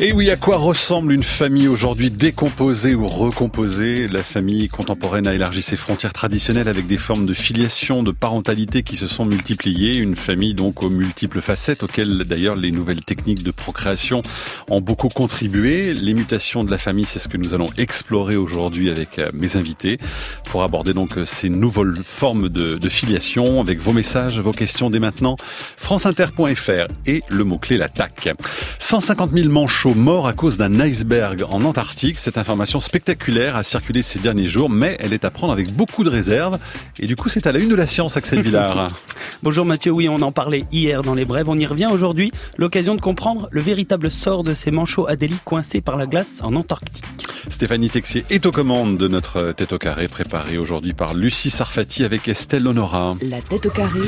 Et oui, à quoi ressemble une famille aujourd'hui décomposée ou recomposée? La famille contemporaine a élargi ses frontières traditionnelles avec des formes de filiation, de parentalité qui se sont multipliées. Une famille donc aux multiples facettes auxquelles d'ailleurs les nouvelles techniques de procréation ont beaucoup contribué. Les mutations de la famille, c'est ce que nous allons explorer aujourd'hui avec mes invités pour aborder donc ces nouvelles formes de filiation avec vos messages, vos questions dès maintenant. franceinter.fr et le mot-clé l'attaque. 150 000 manchots morts à cause d'un iceberg en Antarctique. Cette information spectaculaire a circulé ces derniers jours, mais elle est à prendre avec beaucoup de réserve. Et du coup, c'est à la une de la science, Axel Villard. Bonjour Mathieu, oui, on en parlait hier dans les brèves. On y revient aujourd'hui. L'occasion de comprendre le véritable sort de ces manchots Adélie coincés par la glace en Antarctique. Stéphanie Texier est aux commandes de notre Tête au carré, préparée aujourd'hui par Lucie Sarfati avec Estelle Honora. La Tête au carré,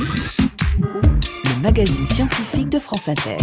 le magazine scientifique de France Inter.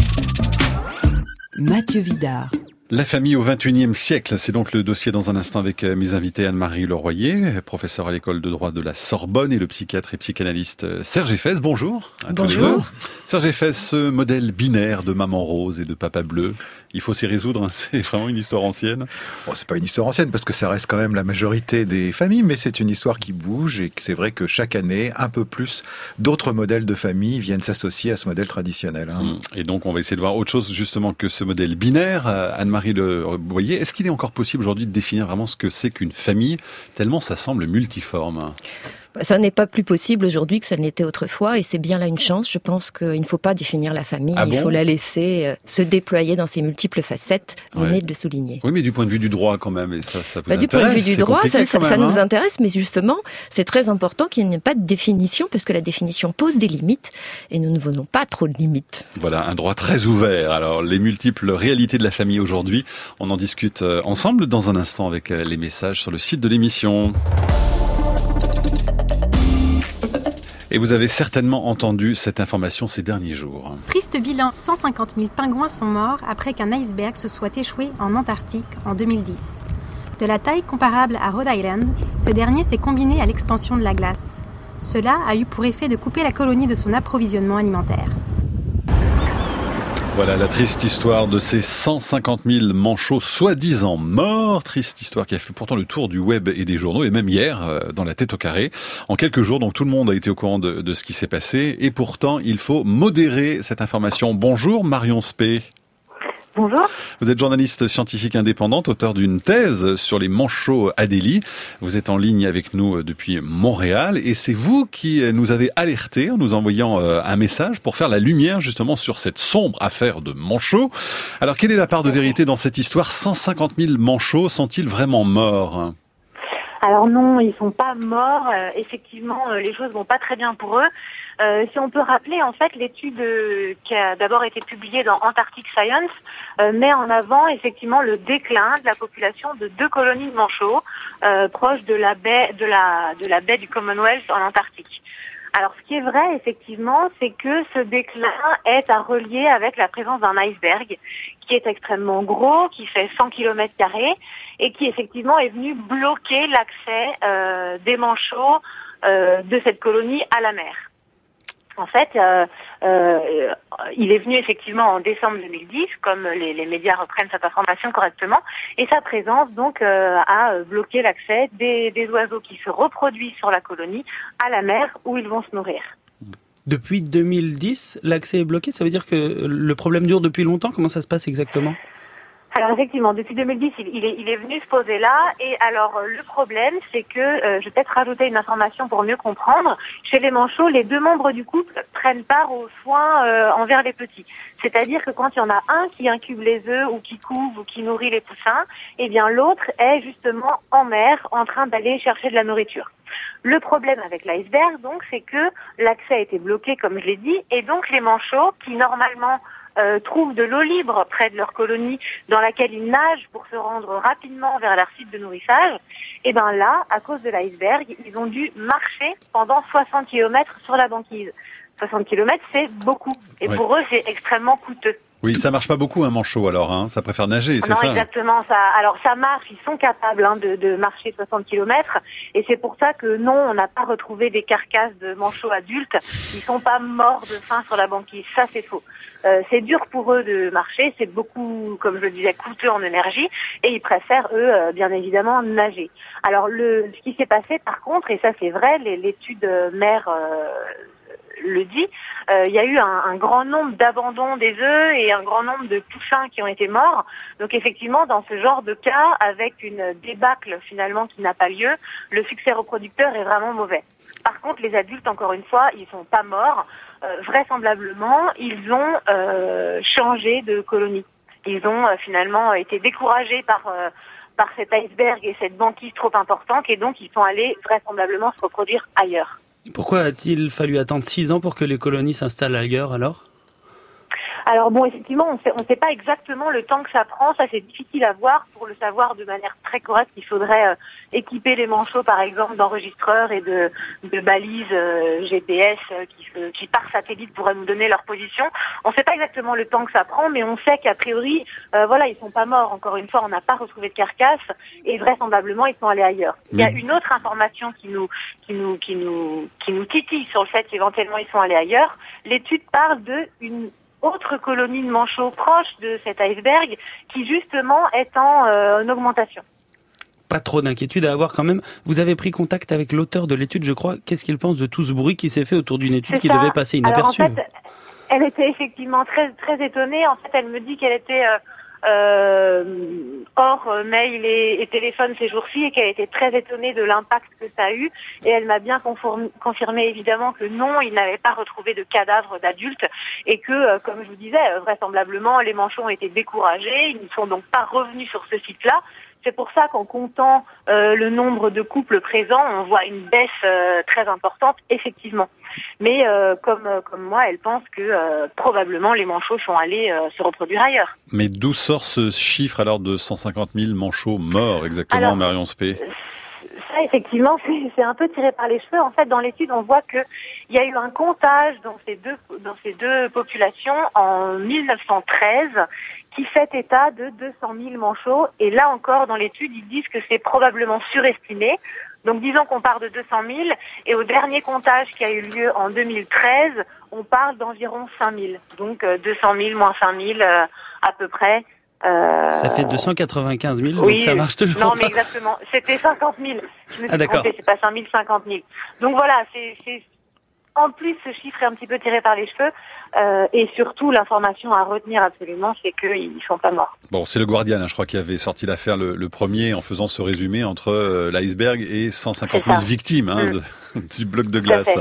Mathieu Vidard. La famille au XXIe siècle, c'est donc le dossier dans un instant avec mes invités Anne-Marie Leroyer, professeure à l'école de droit de la Sorbonne, et le psychiatre et psychanalyste Serge Effès. Bonjour. Bonjour. Serge Effès, ce modèle binaire de maman rose et de papa bleu, il faut s'y résoudre, hein, c'est vraiment une histoire ancienne. Bon, c'est pas une histoire ancienne parce que ça reste quand même la majorité des familles, mais c'est une histoire qui bouge et c'est vrai que chaque année, un peu plus, d'autres modèles de famille viennent s'associer à ce modèle traditionnel. Et donc on va essayer de voir autre chose justement que ce modèle binaire. Anne-Marie Leroyer, est-ce qu'il est encore possible aujourd'hui de définir vraiment ce que c'est qu'une famille, tellement ça semble multiforme? Ça n'est pas plus possible aujourd'hui que ça l'était autrefois, et c'est bien là une chance. Je pense qu'il ne faut pas définir la famille, il faut la laisser se déployer dans ses multiples facettes. Vous venez de le souligner. Oui, mais du point de vue du droit quand même, et ça vous intéresse. Du point de vue du droit, ça nous hein. intéresse, mais justement, c'est très important qu'il n'y ait pas de définition, parce que la définition pose des limites, et nous ne voulons pas trop de limites. Voilà, un droit très ouvert. Alors, les multiples réalités de la famille aujourd'hui, on en discute ensemble dans un instant avec les messages sur le site de l'émission. Et vous avez certainement entendu cette information ces derniers jours. Triste bilan, 150 000 pingouins sont morts après qu'un iceberg se soit échoué en Antarctique en 2010. De la taille comparable à Rhode Island, ce dernier s'est combiné à l'expansion de la glace. Cela a eu pour effet de couper la colonie de son approvisionnement alimentaire. Voilà la triste histoire de ces 150 000 manchots soi-disant morts. Triste histoire qui a fait pourtant le tour du web et des journaux, et même hier dans la Tête au carré. En quelques jours, donc tout le monde a été au courant de ce qui s'est passé. Et pourtant, il faut modérer cette information. Bonjour Marion Spey. Bonjour. Vous êtes journaliste scientifique indépendante, auteur d'une thèse sur les manchots Adélie. Vous êtes en ligne avec nous depuis Montréal et c'est vous qui nous avez alertés en nous envoyant un message pour faire la lumière justement sur cette sombre affaire de manchots. Alors, quelle est la part de vérité dans cette histoire? 150 000 manchots sont-ils vraiment morts? Alors non, ils sont pas morts. Effectivement, les choses vont pas très bien pour eux. Si on peut rappeler, en fait, l'étude qui a d'abord été publiée dans Antarctic Science met en avant effectivement le déclin de la population de 2 colonies de manchots proches de la baie du Commonwealth en Antarctique. Alors, ce qui est vrai, effectivement, c'est que ce déclin est à relier avec la présence d'un iceberg qui est extrêmement gros, qui fait 100 km² et qui, effectivement, est venu bloquer l'accès des manchots de cette colonie à la mer. En fait, il est venu effectivement en décembre 2010, comme les médias reprennent cette information correctement, et sa présence donc a bloqué l'accès des oiseaux qui se reproduisent sur la colonie à la mer où ils vont se nourrir. Depuis 2010, l'accès est bloqué, ça veut dire que le problème dure depuis longtemps? Comment ça se passe exactement? Alors effectivement, depuis 2010, il est venu se poser là. Et alors le problème, c'est que je vais peut-être rajouter une information pour mieux comprendre. Chez les manchots, les 2 membres du couple prennent part aux soins envers les petits. C'est-à-dire que quand il y en a un qui incube les œufs ou qui couve ou qui nourrit les poussins, eh bien l'autre est justement en mer, en train d'aller chercher de la nourriture. Le problème avec l'iceberg, donc, c'est que l'accès a été bloqué, comme je l'ai dit, et donc les manchots qui normalement trouvent de l'eau libre près de leur colonie dans laquelle ils nagent pour se rendre rapidement vers leur site de nourrissage, et ben là, à cause de l'iceberg, ils ont dû marcher pendant 60 km sur la banquise. 60 km, c'est beaucoup. Et pour eux, c'est extrêmement coûteux. Oui, ça marche pas beaucoup un manchot alors, hein. Ça préfère nager, c'est ça? Non, exactement. Alors ça marche, ils sont capables de marcher 60 km, et c'est pour ça que non, on n'a pas retrouvé des carcasses de manchots adultes. Ils sont pas morts de faim sur la banquise. Ça, c'est faux. C'est dur pour eux de marcher, c'est beaucoup, comme je le disais, coûteux en énergie, et ils préfèrent, eux, bien évidemment, nager. Alors, ce qui s'est passé, par contre, et ça c'est vrai, l'étude mère le dit, il y a eu un grand nombre d'abandons des œufs et un grand nombre de poussins qui ont été morts. Donc effectivement, dans ce genre de cas, avec une débâcle finalement qui n'a pas lieu, le succès reproducteur est vraiment mauvais. Par contre, les adultes, encore une fois, ils sont pas morts. Vraisemblablement, ils ont changé de colonie. Ils ont finalement été découragés par cet iceberg et cette banquise trop importante, et donc ils sont allés vraisemblablement se reproduire ailleurs. Pourquoi a-t-il fallu attendre 6 ans pour que les colonies s'installent ailleurs alors ? Alors bon, effectivement, on sait pas exactement le temps que ça prend. Ça, c'est difficile à voir. Pour le savoir de manière très correcte, il faudrait équiper les manchots, par exemple, d'enregistreurs et de balises GPS qui par satellite pourraient nous donner leur position. On sait pas exactement le temps que ça prend, mais on sait qu'a priori, ils sont pas morts. Encore une fois, on n'a pas retrouvé de carcasse, et vraisemblablement, ils sont allés ailleurs. Il y a une autre information qui nous titille sur le fait qu'éventuellement ils sont allés ailleurs. L'étude parle d'une autre colonie de manchots proche de cet iceberg qui justement est en augmentation. Pas trop d'inquiétude à avoir quand même. Vous avez pris contact avec l'auteur de l'étude, je crois. Qu'est-ce qu'il pense de tout ce bruit qui s'est fait autour d'une étude qui devait passer inaperçue ? Alors en fait, elle était effectivement très très étonnée. En fait, elle me dit qu'elle était hors mail et téléphone ces jours-ci, et qu'elle était très étonnée de l'impact que ça a eu, et elle m'a bien confirmé évidemment que non, ils n'avaient pas retrouvé de cadavres d'adultes, et que, comme je vous disais, vraisemblablement les manchots ont été découragés, ils ne sont donc pas revenus sur ce site-là. C'est pour ça qu'en comptant le nombre de couples présents, on voit une baisse très importante, effectivement. Mais comme moi, elle pense que probablement les manchots sont allés se reproduire ailleurs. Mais d'où sort ce chiffre alors de 150 000 manchots morts exactement, alors, Marion Spey ? Ça, effectivement, c'est un peu tiré par les cheveux. En fait, dans l'étude, on voit qu'il y a eu un comptage dans ces deux populations en 1913 qui fait état de 200 000 manchots. Et là encore, dans l'étude, ils disent que c'est probablement surestimé. Donc, disons qu'on part de 200 000. Et au dernier comptage qui a eu lieu en 2013, on parle d'environ 5 000. Donc, 200 000 moins 5 000 à peu près. Ça fait 295 000, oui, donc ça marche toujours non, pas. Mais exactement. C'était 50 000. Je me suis d'accord. trompée, c'est pas 5 000, 50 000. Donc voilà, c'est en plus, ce chiffre est un petit peu tiré par les cheveux. Et surtout, l'information à retenir absolument, c'est qu'ils sont pas morts. Bon, c'est le Guardian, je crois, qui avait sorti l'affaire le premier en faisant ce résumé entre l'iceberg et 150 000 victimes du bloc de glace.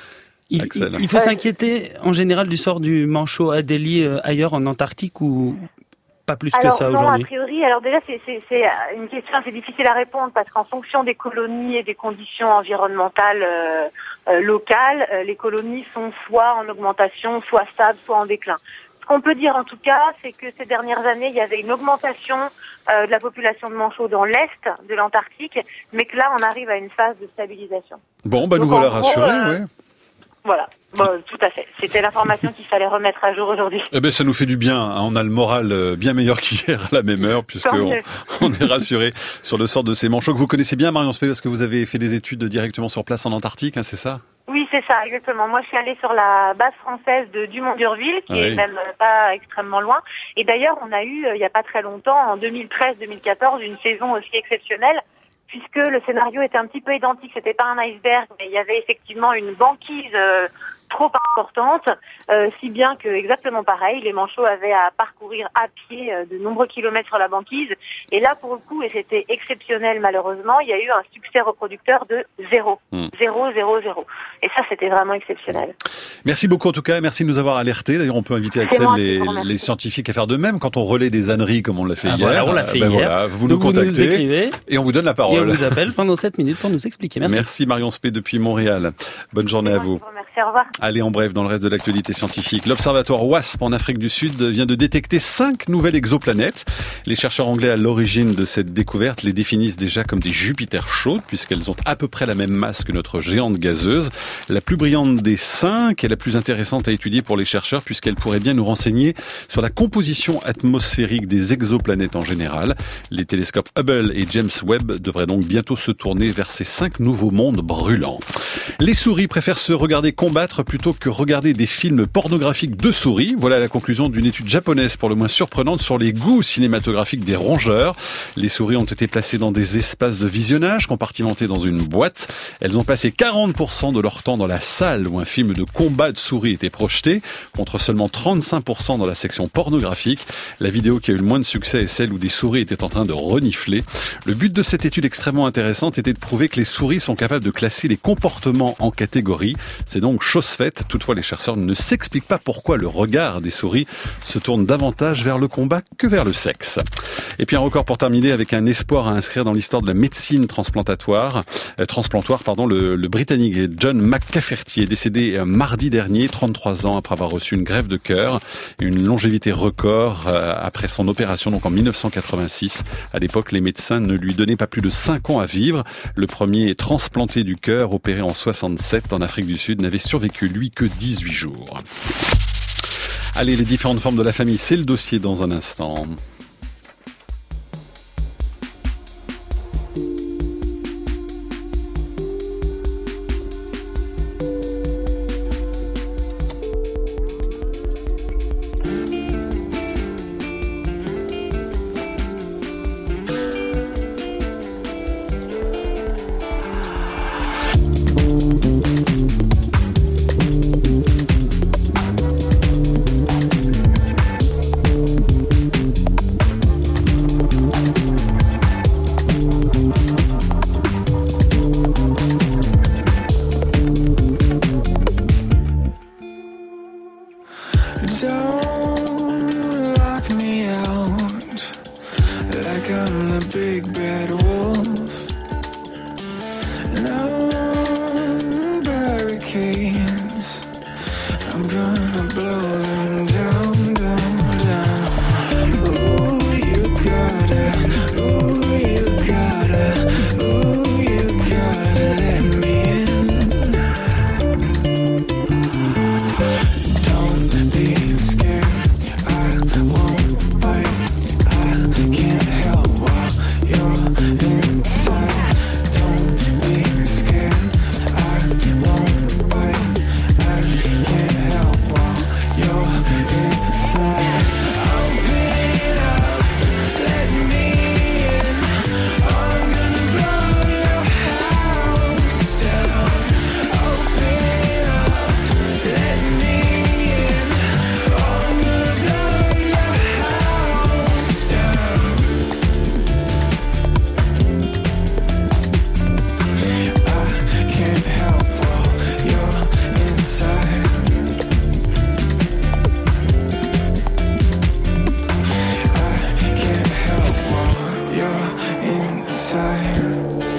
Il faut s'inquiéter en général du sort du manchot Adélie ailleurs en Antarctique, ou pas plus que ça aujourd'hui? Non, a priori, alors déjà c'est une question assez difficile à répondre, parce qu'en fonction des colonies et des conditions environnementales locales, les colonies sont soit en augmentation, soit stables, soit en déclin. Ce qu'on peut dire en tout cas, c'est que ces dernières années, il y avait une augmentation de la population de manchots dans l'est de l'Antarctique, mais que là on arrive à une phase de stabilisation. Bon, nous voilà rassurés, oui. Voilà, bon, tout à fait. C'était l'information qu'il fallait remettre à jour aujourd'hui. Eh ben, ça nous fait du bien. On a le moral bien meilleur qu'hier à la même heure, puisqu'on est rassuré sur le sort de ces manchots que vous connaissez bien, Marion Spey, parce que vous avez fait des études directement sur place en Antarctique, c'est ça? Oui, c'est ça, exactement. Moi, je suis allée sur la base française de Dumont-d'Urville, qui est même pas extrêmement loin. Et d'ailleurs, on a eu, il y a pas très longtemps, en 2013-2014, une saison aussi exceptionnelle, puisque le scénario était un petit peu identique. C'était pas un iceberg, mais il y avait effectivement une banquise trop importante, si bien que, exactement pareil, les manchots avaient à parcourir à pied de nombreux kilomètres sur la banquise. Et là, pour le coup, et c'était exceptionnel malheureusement, il y a eu un succès reproducteur de 0. 0, 0, 0. Et ça, c'était vraiment exceptionnel. Merci beaucoup en tout cas, et merci de nous avoir alertés. D'ailleurs, on peut inviter Axel les scientifiques à faire de même quand on relaie des âneries comme on l'a fait hier. Voilà, on l'a fait hier. Voilà, vous nous contactez, vous nous écrivez, et on vous donne la parole. Et on vous appelle pendant 7 minutes pour nous expliquer. Merci. Merci Marion Spey depuis Montréal. Bonne journée à vous. Merci, au revoir. Allez, en bref, dans le reste de l'actualité scientifique, l'observatoire WASP en Afrique du Sud vient de détecter 5 nouvelles exoplanètes. Les chercheurs anglais à l'origine de cette découverte les définissent déjà comme des Jupiters chaudes, puisqu'elles ont à peu près la même masse que notre géante gazeuse. La plus brillante des 5 est la plus intéressante à étudier pour les chercheurs, puisqu'elle pourrait bien nous renseigner sur la composition atmosphérique des exoplanètes en général. Les télescopes Hubble et James Webb devraient donc bientôt se tourner vers ces 5 nouveaux mondes brûlants. Les souris préfèrent se regarder combattre plutôt que regarder des films pornographiques de souris. Voilà la conclusion d'une étude japonaise pour le moins surprenante sur les goûts cinématographiques des rongeurs. Les souris ont été placées dans des espaces de visionnage compartimentés dans une boîte. Elles ont passé 40% de leur temps dans la salle où un film de combat de souris était projeté, contre seulement 35% dans la section pornographique. La vidéo qui a eu le moins de succès est celle où des souris étaient en train de renifler. Le but de cette étude extrêmement intéressante était de prouver que les souris sont capables de classer les comportements en catégories. C'est donc chose faite. Toutefois, les chercheurs ne s'expliquent pas pourquoi le regard des souris se tourne davantage vers le combat que vers le sexe. Et puis un record pour terminer avec un espoir à inscrire dans l'histoire de la médecine transplantoire. Le Britannique John McCafferty est décédé mardi dernier, 33 ans après avoir reçu une greffe de cœur. Une longévité record après son opération donc en 1986. À l'époque, les médecins ne lui donnaient pas plus de 5 ans à vivre. Le premier transplanté du cœur, opéré en 67 en Afrique du Sud, n'avait survécu lui que 18 jours. Allez, les différentes formes de la famille, c'est le dossier dans un instant. Don't lock me out like I'm the big bad wolf. No barricades, I'm gonna blow them down, down, down. Ooh, you gotta let me in. Don't be scared, I won't bite. I can't help while you're inside. Don't be scared, I won't bite. I can't help while you're inside. Open up, let me in. I'm gonna blow your house down. Open up, let me in. I'm gonna blow your house down. I can't help while you're inside. I can't help while you're inside.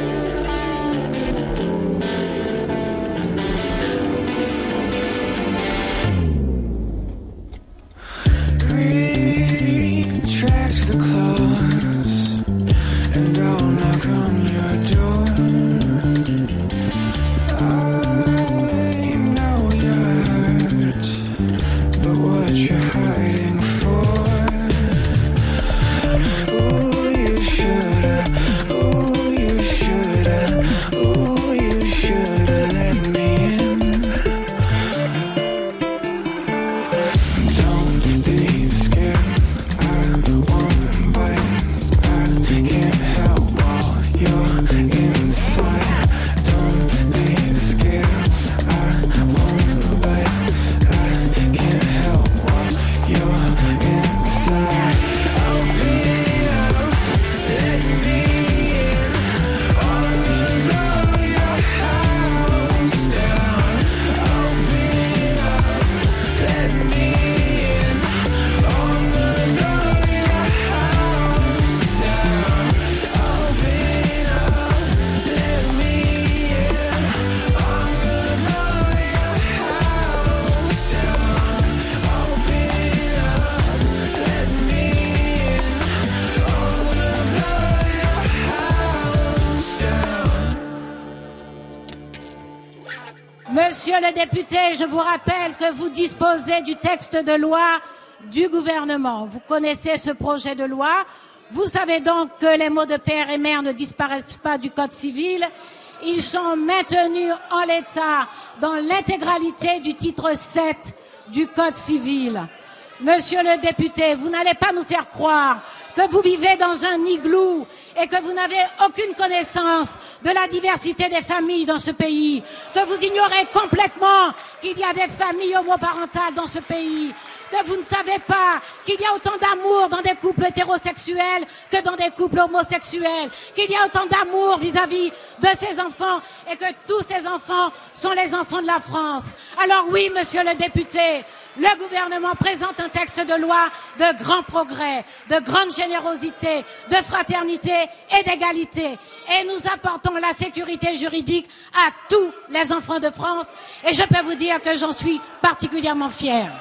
Retract the claws, and I'll knock on your door. I know you're hurt, but what you're hiding for? Ooh, you shoulda, ooh, you shoulda, ooh, you shoulda let me in. Don't be scared, I won't bite. I can't help while you're inside. Don't be scared, I won't bite. I can't help while you're Monsieur le député, je vous rappelle que vous disposez du texte de loi du gouvernement. Vous connaissez ce projet de loi. Vous savez donc que les mots de père et mère ne disparaissent pas du Code civil. Ils sont maintenus en l'état dans l'intégralité du titre 7 du Code civil. Monsieur le député, vous n'allez pas nous faire croire que vous vivez dans un igloo et que vous n'avez aucune connaissance de la diversité des familles dans ce pays, que vous ignorez complètement qu'il y a des familles homoparentales dans ce pays, que vous ne savez pas qu'il y a autant d'amour dans des couples hétérosexuels que dans des couples homosexuels, qu'il y a autant d'amour vis-à-vis de ces enfants et que tous ces enfants sont les enfants de la France. Alors oui, monsieur le député, le gouvernement présente un texte de loi de grand progrès, de grande générosité, de fraternité et d'égalité. Et nous apportons la sécurité juridique à tous les enfants de France. Et je peux vous dire que j'en suis particulièrement fière.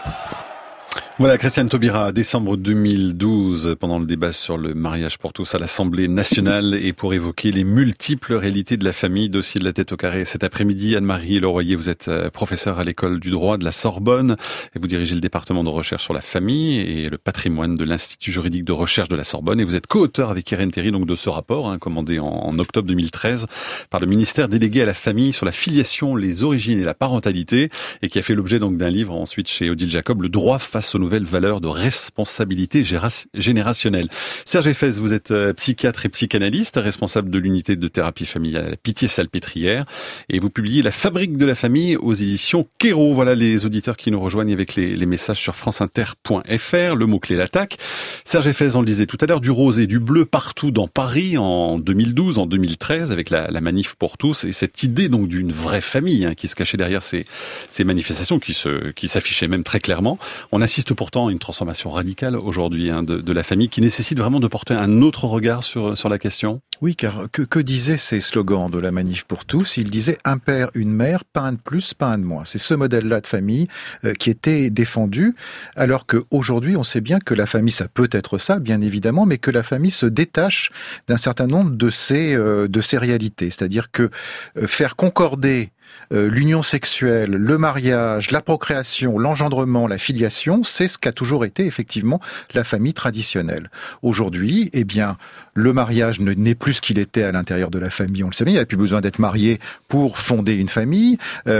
Voilà, Christiane Taubira, décembre 2012, pendant le débat sur le mariage pour tous à l'Assemblée nationale et pour évoquer les multiples réalités de la famille, dossier de la tête au carré. Cet après-midi, Anne-Marie Leroyer, vous êtes professeure à l'école du droit de la Sorbonne et vous dirigez le département de recherche sur la famille et le patrimoine de l'Institut juridique de recherche de la Sorbonne et vous êtes co-auteur avec Irène Théry donc de ce rapport, commandé en octobre 2013 par le ministère délégué à la famille sur la filiation, les origines et la parentalité et qui a fait l'objet donc d'un livre ensuite chez Odile Jacob, Le droit face aux nouvelles valeurs de responsabilité générationnelle. Serge Effès, vous êtes psychiatre et psychanalyste, responsable de l'unité de thérapie familiale Pitié-Salpêtrière, et vous publiez La fabrique de la famille aux éditions Kéro. Voilà les auditeurs qui nous rejoignent avec les messages sur franceinter.fr, le mot-clé l'attaque. Serge Effès, on le disait tout à l'heure, du rose et du bleu partout dans Paris en 2012, en 2013, avec la manif pour tous, et cette idée donc d'une vraie famille qui se cachait derrière ces manifestations, qui s'affichaient même très clairement. On assiste pourtant à une transformation radicale aujourd'hui de la famille qui nécessite vraiment de porter un autre regard sur la question. Oui, car que disaient ces slogans de la manif pour tous? Ils disaient un père, une mère, pas un de plus, pas un de moins. C'est ce modèle-là de famille qui était défendu, alors qu'aujourd'hui, on sait bien que la famille, ça peut être ça, bien évidemment, mais que la famille se détache d'un certain nombre de ces réalités. C'est-à-dire que faire concorder l'union sexuelle, le mariage, la procréation, l'engendrement, la filiation, c'est ce qu'a toujours été effectivement la famille traditionnelle. Aujourd'hui, eh bien, le mariage n'est plus ce qu'il était à l'intérieur de la famille. On le sait bien, il n'y a plus besoin d'être marié pour fonder une famille.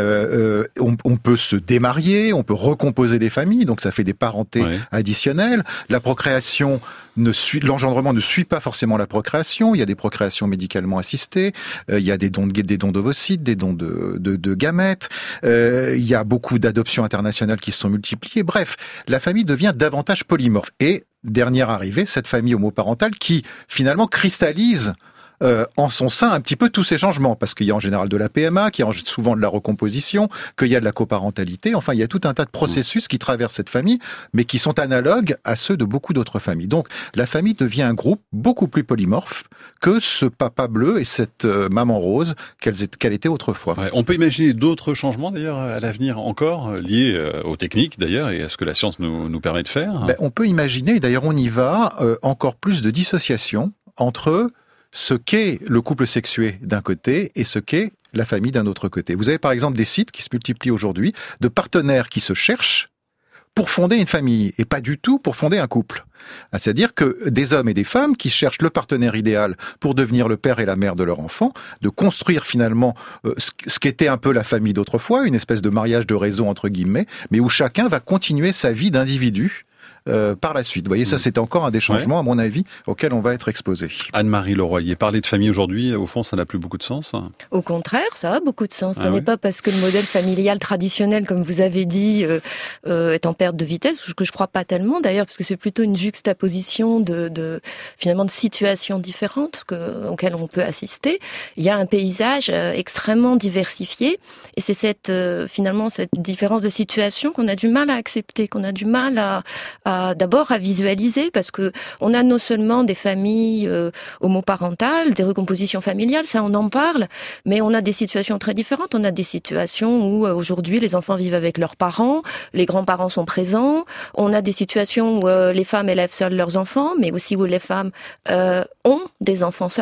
On peut se démarier, on peut recomposer des familles, donc ça fait des parentés additionnelles. La procréation l'engendrement ne suit pas forcément la procréation. Il y a des procréations médicalement assistées, il y a des dons d'ovocytes, des dons de gamètes, il y a beaucoup d'adoptions internationales qui se sont multipliées. Bref, la famille devient davantage polymorphe. Et dernière arrivée, cette famille homoparentale qui finalement cristallise en son sein un petit peu tous ces changements, parce qu'il y a en général de la PMA, qu'il y a souvent de la recomposition, qu'il y a de la coparentalité, enfin il y a tout un tas de processus qui traversent cette famille, mais qui sont analogues à ceux de beaucoup d'autres familles. Donc la famille devient un groupe beaucoup plus polymorphe que ce papa bleu et cette maman rose qu'elle était autrefois. Ouais, on peut imaginer d'autres changements d'ailleurs à l'avenir encore, liés aux techniques d'ailleurs et à ce que la science nous permet de faire. On peut imaginer, et d'ailleurs on y va, encore plus de dissociation entre ce qu'est le couple sexué d'un côté et ce qu'est la famille d'un autre côté. Vous avez par exemple des sites qui se multiplient aujourd'hui de partenaires qui se cherchent pour fonder une famille et pas du tout pour fonder un couple. C'est-à-dire que des hommes et des femmes qui cherchent le partenaire idéal pour devenir le père et la mère de leur enfant, de construire finalement ce qu'était un peu la famille d'autrefois, une espèce de mariage de raison entre guillemets, mais où chacun va continuer sa vie d'individu par la suite. Vous voyez, ça c'est encore un des changements, à mon avis, auxquels on va être exposé. Anne-Marie Leroyer, parler de famille aujourd'hui, au fond, ça n'a plus beaucoup de sens? Au contraire, ça a beaucoup de sens. Ce n'est pas parce que le modèle familial traditionnel, comme vous avez dit, est en perte de vitesse, que je crois pas tellement d'ailleurs, parce que c'est plutôt une juxtaposition finalement de situations différentes auxquelles on peut assister. Il y a un paysage extrêmement diversifié, et c'est finalement cette différence de situation qu'on a du mal à accepter, qu'on a du mal d'abord à visualiser, parce que on a non seulement des familles homoparentales, des recompositions familiales, ça on en parle, mais on a des situations très différentes. On a des situations où aujourd'hui les enfants vivent avec leurs parents, les grands-parents sont présents. On a des situations où les femmes élèvent seules leurs enfants, mais aussi où les femmes ont des enfants seuls.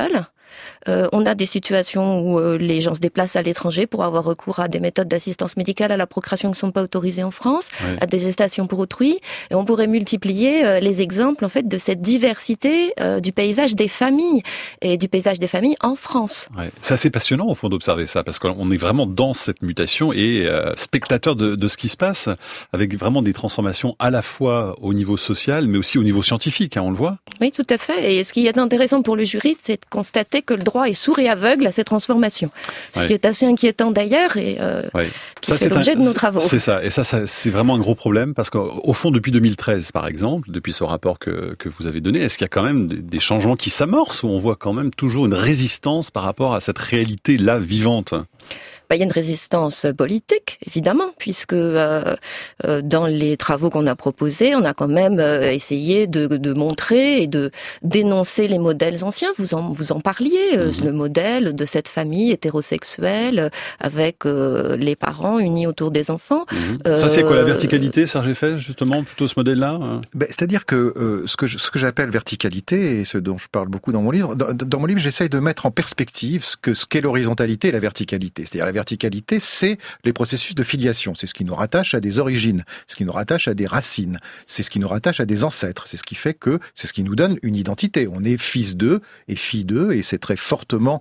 On a des situations où les gens se déplacent à l'étranger pour avoir recours à des méthodes d'assistance médicale à la procréation qui ne sont pas autorisées en France, à des gestations pour autrui. Et on pourrait multiplier les exemples en fait de cette diversité du paysage des familles et du paysage des familles en France. Ouais. C'est assez passionnant au fond d'observer ça, parce qu'on est vraiment dans cette mutation et spectateur de ce qui se passe, avec vraiment des transformations à la fois au niveau social, mais aussi au niveau scientifique, on le voit. Oui, tout à fait. Et ce qui est intéressant pour le juriste, c'est de constater que le droit est sourd et aveugle à ces transformations. Ce qui est assez inquiétant d'ailleurs et qui fait l'objet de nos travaux. C'est ça. Et ça, c'est vraiment un gros problème parce qu'au fond, depuis 2013, par exemple, depuis ce rapport que vous avez donné, est-ce qu'il y a quand même des changements qui s'amorcent ou on voit quand même toujours une résistance par rapport à cette réalité-là vivante ? Il y a une résistance politique, évidemment, puisque dans les travaux qu'on a proposés, on a quand même essayé de montrer et de dénoncer les modèles anciens. Vous en parliez, le modèle de cette famille hétérosexuelle avec les parents unis autour des enfants. Ça, c'est quoi la verticalité, Serge Effès, justement, plutôt ce modèle-là ? C'est-à-dire que ce que j'appelle verticalité, et ce dont je parle beaucoup dans mon livre, dans mon livre, j'essaye de mettre en perspective ce qu'est l'horizontalité et la verticalité. C'est-à-dire la verticalité, c'est les processus de filiation. C'est ce qui nous rattache à des origines, ce qui nous rattache à des racines, c'est ce qui nous rattache à des ancêtres. C'est ce qui fait que c'est ce qui nous donne une identité. On est fils d'eux et fille d'eux, et c'est très fortement,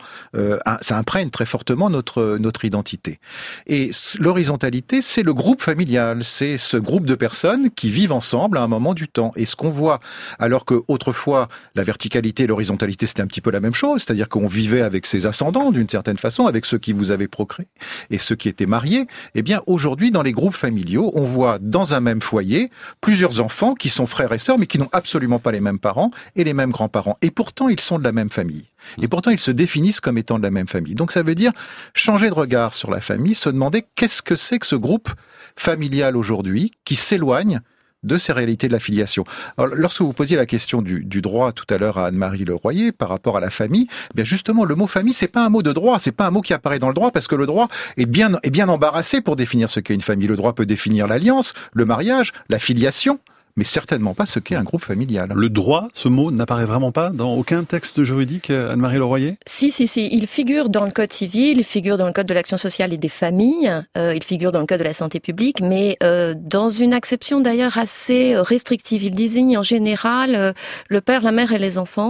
ça imprègne très fortement notre identité. Et l'horizontalité, c'est le groupe familial, c'est ce groupe de personnes qui vivent ensemble à un moment du temps. Et ce qu'on voit, alors que autrefois la verticalité et l'horizontalité c'était un petit peu la même chose, c'est-à-dire qu'on vivait avec ses ascendants d'une certaine façon, avec ceux qui vous avaient procréé et ceux qui étaient mariés, eh bien aujourd'hui dans les groupes familiaux, on voit dans un même foyer plusieurs enfants qui sont frères et sœurs mais qui n'ont absolument pas les mêmes parents et les mêmes grands-parents. Et pourtant ils sont de la même famille. Et pourtant ils se définissent comme étant de la même famille. Donc ça veut dire changer de regard sur la famille, se demander qu'est-ce que c'est que ce groupe familial aujourd'hui qui s'éloigne de ces réalités de la filiation. Alors, lorsque vous posiez la question du droit tout à l'heure à Anne-Marie Leroyer par rapport à la famille, bien justement le mot famille c'est pas un mot de droit, c'est pas un mot qui apparaît dans le droit parce que le droit est bien embarrassé pour définir ce qu'est une famille. Le droit peut définir l'alliance, le mariage, la filiation, mais certainement pas ce qu'est un groupe familial. Le droit, ce mot n'apparaît vraiment pas dans aucun texte juridique, Anne-Marie Leroyer ? Si. Il figure dans le Code civil, il figure dans le Code de l'action sociale et des familles, il figure dans le Code de la santé publique, mais dans une acception d'ailleurs assez restrictive. Il désigne en général le père, la mère et les enfants.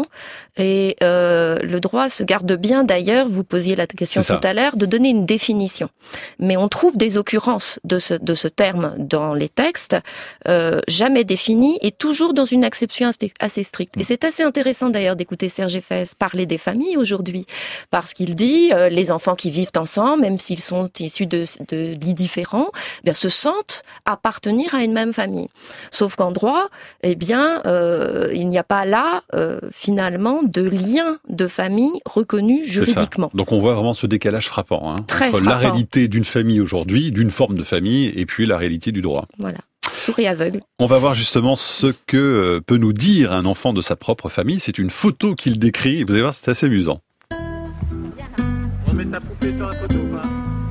Et le droit se garde bien d'ailleurs, vous posiez la question tout à l'heure, de donner une définition. Mais on trouve des occurrences de ce terme dans les textes, jamais défini et toujours dans une acception assez stricte. Et c'est assez intéressant d'ailleurs d'écouter Serge Effès parler des familles aujourd'hui, parce qu'il dit les enfants qui vivent ensemble, même s'ils sont issus de lits différents, bien se sentent appartenir à une même famille. Sauf qu'en droit, il n'y a pas là finalement de lien de famille reconnu juridiquement. Donc on voit vraiment ce décalage frappant entre frappant. La réalité d'une famille aujourd'hui, d'une forme de famille, et puis la réalité du droit. Voilà. Sourd et aveugle. On va voir justement ce que peut nous dire un enfant de sa propre famille. C'est une photo qu'il décrit. Vous allez voir, c'est assez amusant. On va mettre ta poupée sur la photo ou pas ?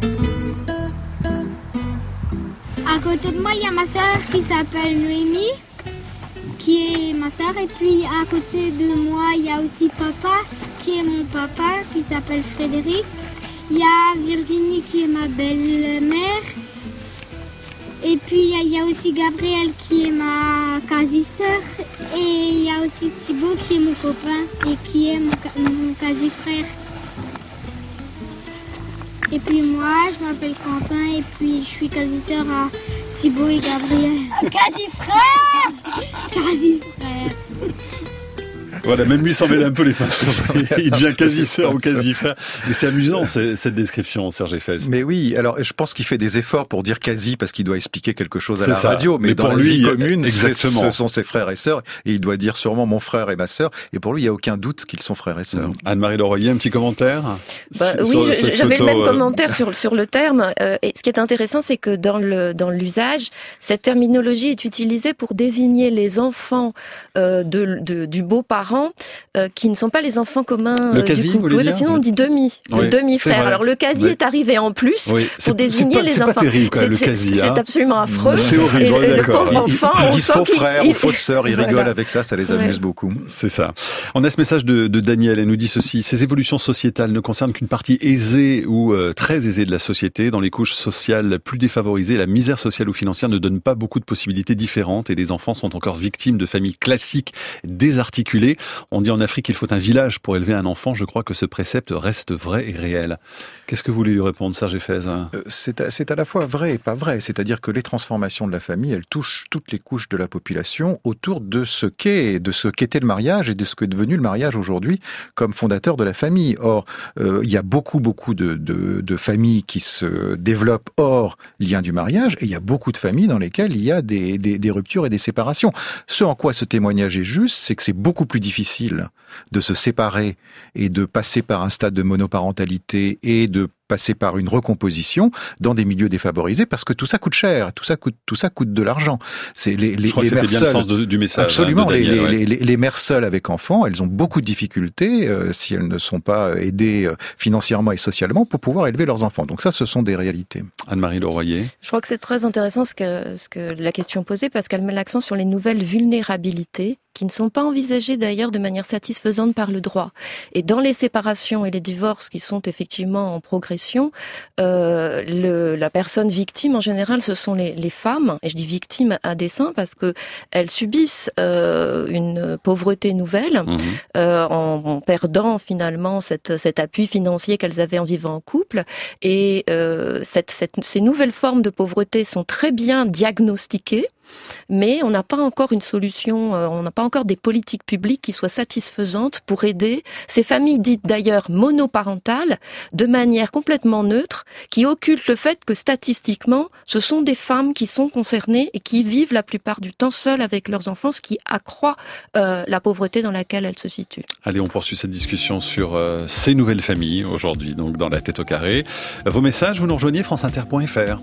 À côté de moi, il y a ma sœur qui s'appelle Noémie, qui est ma sœur. Et puis à côté de moi, il y a aussi papa, qui est mon papa, qui s'appelle Frédéric. Il y a Virginie, qui est ma belle-mère. Et puis il y a aussi Gabriel qui est ma quasi-sœur et il y a aussi Thibaut qui est mon copain et qui est mon quasi-frère. Et puis moi, je m'appelle Quentin et puis je suis quasi-sœur à Thibaut et Gabriel. Quasi-frère. Quasi-frère. Voilà, même lui s'en mêle un peu les pinceaux. Il devient quasi-sœur ou quasi-frère. Mais c'est amusant, cette description, Serge Effès. Mais oui, alors je pense qu'il fait des efforts pour dire quasi parce qu'il doit expliquer quelque chose à la radio. Mais dans la vie commune, ce sont ses frères et sœurs. Et il doit dire sûrement mon frère et ma sœur. Et pour lui, il n'y a aucun doute qu'ils sont frères et sœurs. Anne-Marie Leroyer, un petit commentaire ? Oui, j'avais le même commentaire sur le terme. Et ce qui est intéressant, c'est que dans l'usage, cette terminologie est utilisée pour désigner les enfants du beau-parent parents qui ne sont pas les enfants communs le quasi, du couple. Sinon on dit demi, le demi-frère. Alors le quasi est arrivé en plus pour désigner les enfants. C'est pas terrible quand même, le quasi. C'est absolument affreux. C'est horrible, et le pauvre enfant, ils disent faux frère ou fausse sœur, ils rigolent avec ça les amuse beaucoup. C'est ça. On a ce message de Daniel, elle nous dit ceci: ces évolutions sociétales ne concernent qu'une partie aisée ou très aisée de la société. Dans les couches sociales plus défavorisées, la misère sociale ou financière ne donne pas beaucoup de possibilités différentes et les enfants sont encore victimes de familles classiques désarticulées. On dit en Afrique qu'il faut un village pour élever un enfant. Je crois que ce précepte reste vrai et réel. Qu'est-ce que vous voulez lui répondre, Serge Effez? C'est à la fois vrai et pas vrai. C'est-à-dire que les transformations de la famille, elles touchent toutes les couches de la population autour de ce qu'était le mariage et de ce qu'est devenu le mariage aujourd'hui comme fondateur de la famille. Or, il y a beaucoup de familles qui se développent hors lien du mariage et il y a beaucoup de familles dans lesquelles il y a des ruptures et des séparations. Ce en quoi ce témoignage est juste, c'est que c'est beaucoup plus difficile de se séparer et de passer par un stade de monoparentalité et de passer par une recomposition dans des milieux défavorisés parce que tout ça coûte cher, tout ça coûte de l'argent. C'est je crois que c'était bien le sens du message. Absolument, les mères seules avec enfants, elles ont beaucoup de difficultés si elles ne sont pas aidées financièrement et socialement pour pouvoir élever leurs enfants. Donc ça, ce sont des réalités. Anne-Marie Leroyer. Je crois que c'est très intéressant ce que la question posée parce qu'elle met l'accent sur les nouvelles vulnérabilités qui ne sont pas envisagées d'ailleurs de manière satisfaisante par le droit. Et dans les séparations et les divorces qui sont effectivement en progression, la personne victime en général ce sont les femmes, et je dis victimes à dessein parce que elles subissent une pauvreté nouvelle en perdant finalement cet appui financier qu'elles avaient en vivant en couple. Et ces nouvelles formes de pauvreté sont très bien diagnostiquées. Mais on n'a pas encore une solution, on n'a pas encore des politiques publiques qui soient satisfaisantes pour aider ces familles dites d'ailleurs monoparentales de manière complètement neutre, qui occultent le fait que statistiquement, ce sont des femmes qui sont concernées et qui vivent la plupart du temps seules avec leurs enfants, ce qui accroît la pauvreté dans laquelle elles se situent. Allez, on poursuit cette discussion sur ces nouvelles familles aujourd'hui, donc dans La Tête au carré. Vos messages, vous nous rejoignez franceinter.fr.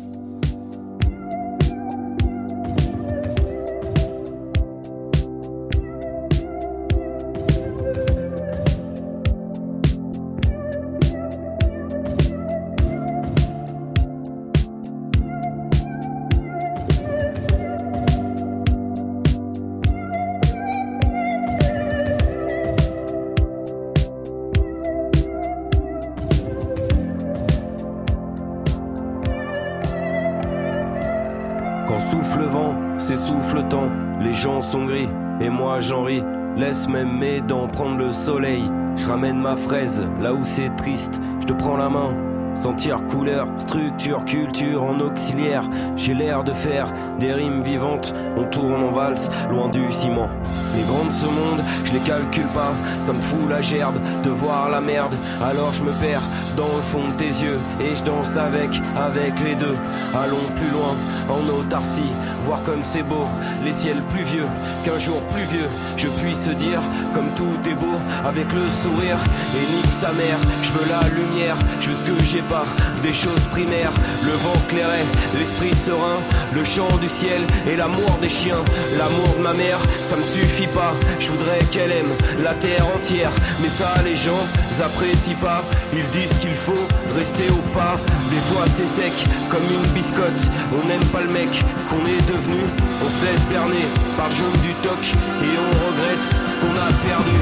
Quand souffle le vent, s'essouffle le temps, les gens sont gris, et moi j'en ris. Laisse même mes dents prendre le soleil. Je ramène ma fraise là où c'est triste, je te prends la main. Sentir couleur, structure, culture en auxiliaire. J'ai l'air de faire des rimes vivantes. On tourne en valse, loin du ciment. Les grands de ce monde, je les calcule pas. Ça me fout la gerbe de voir la merde. Alors je me perds dans le fond de tes yeux et je danse avec les deux. Allons plus loin, en autarcie, voir comme c'est beau. Les ciels pluvieux, qu'un jour pluvieux je puisse dire comme tout est beau avec le sourire. Et nique sa mère, je veux la lumière, je veux ce que j'ai pas, des choses primaires. Le vent clairait, l'esprit serein, le chant du ciel et l'amour des chiens. L'amour de ma mère, ça me suffit pas. Je voudrais qu'elle aime la terre entière, mais ça les gens apprécient pas. Ils disent qu'il faut rester au pas. Des fois c'est sec comme une biscotte. On n'aime pas le mec qu'on est devenu. On se laisse berner par le jaune du toc et on regrette ce qu'on a perdu.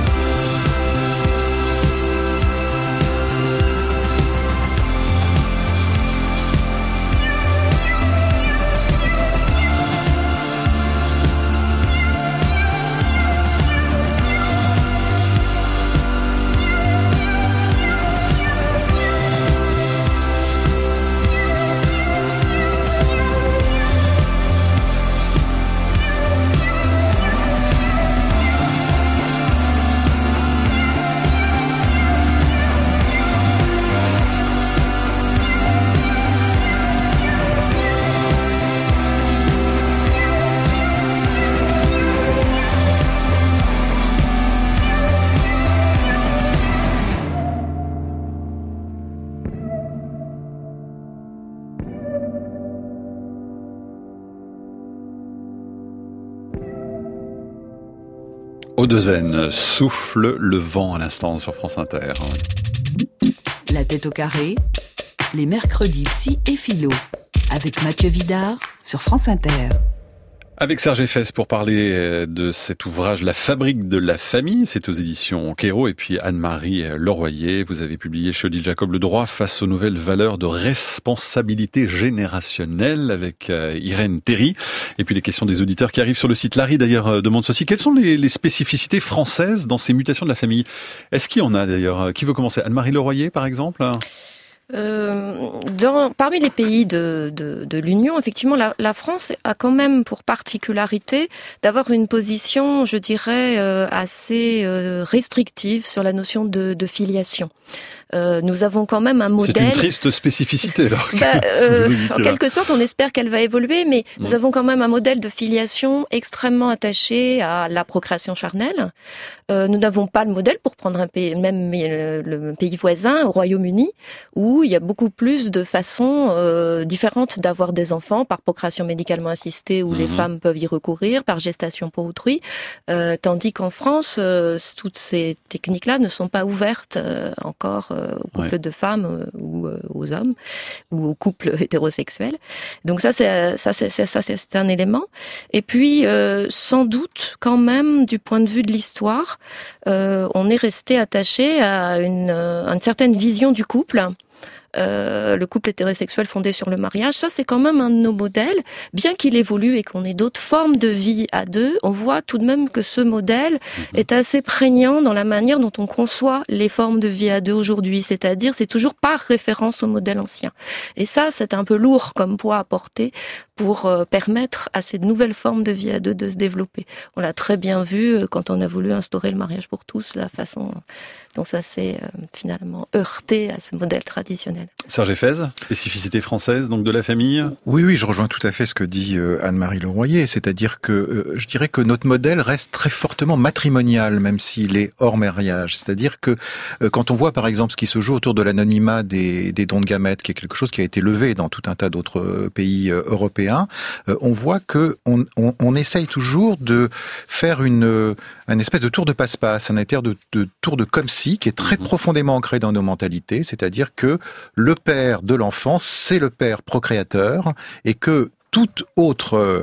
Odezen, souffle le vent à l'instant sur France Inter. La tête au carré, les mercredis psy et philo, avec Mathieu Vidard sur France Inter. Avec Serge Effès pour parler de cet ouvrage La fabrique de la famille, c'est aux éditions Kéro, et puis Anne-Marie Leroyer, vous avez publié chez Odile Jacob Le droit face aux nouvelles valeurs de responsabilité générationnelle avec Irène Théry, et puis les questions des auditeurs qui arrivent sur le site. Larry d'ailleurs demande ceci, quelles sont les spécificités françaises dans ces mutations de la famille? Est-ce qu'il y en a d'ailleurs? Qui veut commencer? Anne-Marie Leroyer par exemple? Parmi les pays de l'Union, effectivement, la France a quand même pour particularité d'avoir une position, je dirais, assez restrictive sur la notion de filiation. Nous avons quand même un modèle... C'est une triste spécificité, alors. En quelque sorte, on espère qu'elle va évoluer, mais nous avons quand même un modèle de filiation extrêmement attaché à la procréation charnelle. Nous n'avons pas le modèle, pour prendre un pays, même le pays voisin, au Royaume-Uni, où il y a beaucoup plus de façons différentes d'avoir des enfants, par procréation médicalement assistée, où les femmes peuvent y recourir, par gestation pour autrui, tandis qu'en France, toutes ces techniques-là ne sont pas ouvertes encore aux couples de femmes ou aux hommes ou aux couples hétérosexuels. Donc ça c'est un élément. Et puis sans doute quand même du point de vue de l'histoire, on est resté attaché à une certaine vision du couple. Le couple hétérosexuel fondé sur le mariage, ça c'est quand même un de nos modèles, bien qu'il évolue et qu'on ait d'autres formes de vie à deux, on voit tout de même que ce modèle est assez prégnant dans la manière dont on conçoit les formes de vie à deux aujourd'hui, c'est-à-dire c'est toujours par référence au modèle ancien. Et ça c'est un peu lourd comme poids à porter pour permettre à ces nouvelles formes de vie à deux de se développer. On l'a très bien vu quand on a voulu instaurer le mariage pour tous, la façon dont ça s'est finalement heurté à ce modèle traditionnel. Serge Effès, spécificité française donc de la famille. Oui, je rejoins tout à fait ce que dit Anne-Marie Leroyer, c'est-à-dire que je dirais que notre modèle reste très fortement matrimonial, même s'il est hors mariage. C'est-à-dire que quand on voit par exemple ce qui se joue autour de l'anonymat des dons de gamètes, qui est quelque chose qui a été levé dans tout un tas d'autres pays européens, on voit que on essaye toujours de faire un espèce de tour de passe-passe, un état de tour de comme si, qui est très profondément ancré dans nos mentalités, c'est-à-dire que le père de l'enfant, c'est le père procréateur, et que tout autre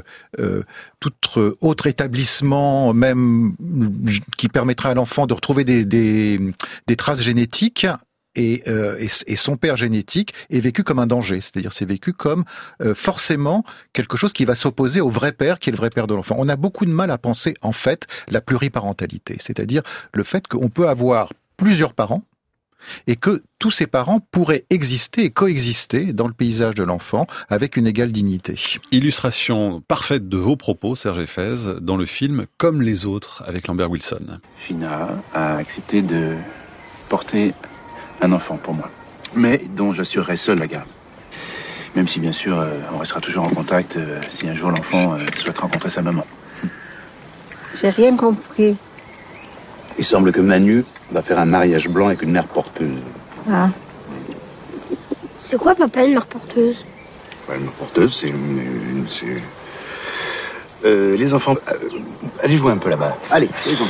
établissement, même qui permettra à l'enfant de retrouver des traces génétiques, et son père génétique est vécu comme un danger, c'est-à-dire c'est vécu comme forcément quelque chose qui va s'opposer au vrai père, qui est le vrai père de l'enfant. On a beaucoup de mal à penser en fait la pluriparentalité, c'est-à-dire le fait qu'on peut avoir plusieurs parents, et que tous ces parents pourraient exister et coexister dans le paysage de l'enfant avec une égale dignité. Illustration parfaite de vos propos, Serge Effès, dans le film Comme les autres, avec Lambert Wilson. Fina a accepté de porter un enfant pour moi, mais dont j'assurerai seul la garde. Même si, bien sûr, on restera toujours en contact si un jour l'enfant souhaite rencontrer sa maman. J'ai rien compris. Il semble que Manu va faire un mariage blanc avec une mère porteuse. Ah. C'est quoi, papa, une mère porteuse? Une mère porteuse, c'est... les enfants... allez jouer un peu là-bas. Allez, les enfants.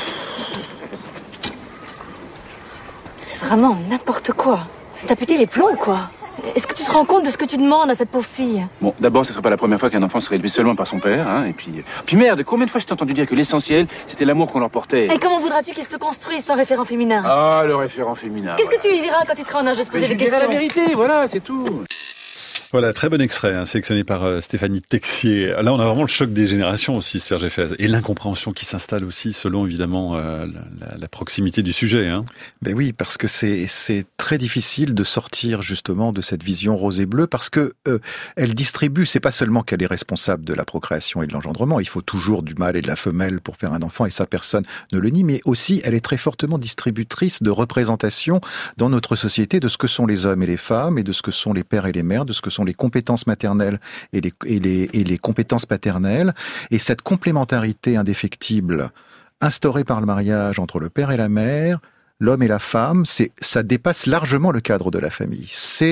C'est vraiment n'importe quoi. T'as pété les plombs, quoi. Est-ce que tu te rends compte de ce que tu demandes à cette pauvre fille? Bon, d'abord, ce serait pas la première fois qu'un enfant serait élevé seulement par son père, hein, et puis merde, combien de fois je t'ai entendu dire que l'essentiel, c'était l'amour qu'on leur portait? Et comment voudras-tu qu'il se construise sans référent féminin? Ah, le référent féminin. Qu'est-ce que tu y verras quand il sera en âge de se poser des questions? La vérité, voilà, c'est tout. Voilà, très bon extrait, sélectionné par Stéphanie Texier. Là, on a vraiment le choc des générations aussi, Serge Effès, et l'incompréhension qui s'installe aussi selon évidemment la proximité du sujet. Ben oui, parce que c'est très difficile de sortir justement de cette vision rose et bleue, parce que elle distribue. C'est pas seulement qu'elle est responsable de la procréation et de l'engendrement. Il faut toujours du mâle et de la femelle pour faire un enfant, et ça personne ne le nie. Mais aussi, elle est très fortement distributrice de représentation dans notre société de ce que sont les hommes et les femmes, et de ce que sont les pères et les mères, de ce que sont les compétences maternelles et les compétences paternelles. Et cette complémentarité indéfectible instaurée par le mariage entre le père et la mère, l'homme et la femme, ça dépasse largement le cadre de la famille. C'est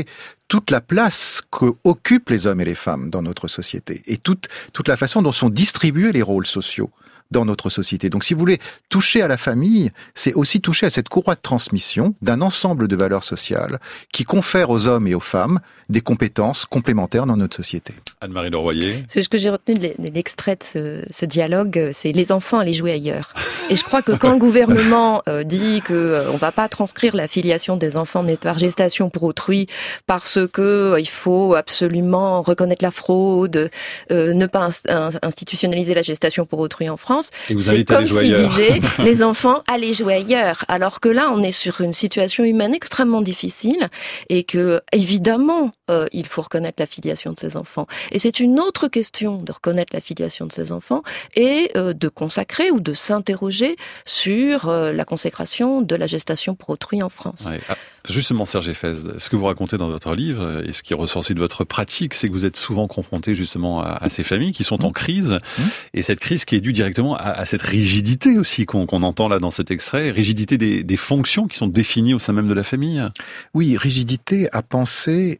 toute la place qu'occupent les hommes et les femmes dans notre société et toute la façon dont sont distribués les rôles sociaux dans notre société. Donc, si vous voulez toucher à la famille, c'est aussi toucher à cette courroie de transmission d'un ensemble de valeurs sociales qui confèrent aux hommes et aux femmes des compétences complémentaires dans notre société. Anne-Marie Leroyer. Ce que j'ai retenu de l'extrait de ce dialogue, c'est les enfants allaient jouer ailleurs. Et je crois que quand le gouvernement dit que on va pas transcrire la filiation des enfants nés par gestation pour autrui parce que il faut absolument reconnaître la fraude, ne pas institutionnaliser la gestation pour autrui en France, c'est comme s'il disait les enfants allaient jouer ailleurs. Alors que là, on est sur une situation humaine extrêmement difficile et que évidemment il faut reconnaître la filiation de ces enfants. Et c'est une autre question de reconnaître la filiation de ces enfants et de consacrer ou de s'interroger sur la consécration de la gestation pour autrui en France. Ouais. Ah, justement, Serge Effez, ce que vous racontez dans votre livre et ce qui ressort aussi de votre pratique, c'est que vous êtes souvent confronté justement à ces familles qui sont en crise et cette crise qui est due directement à cette rigidité aussi qu'on entend là dans cet extrait, rigidité des fonctions qui sont définies au sein même de la famille. Oui, rigidité à penser,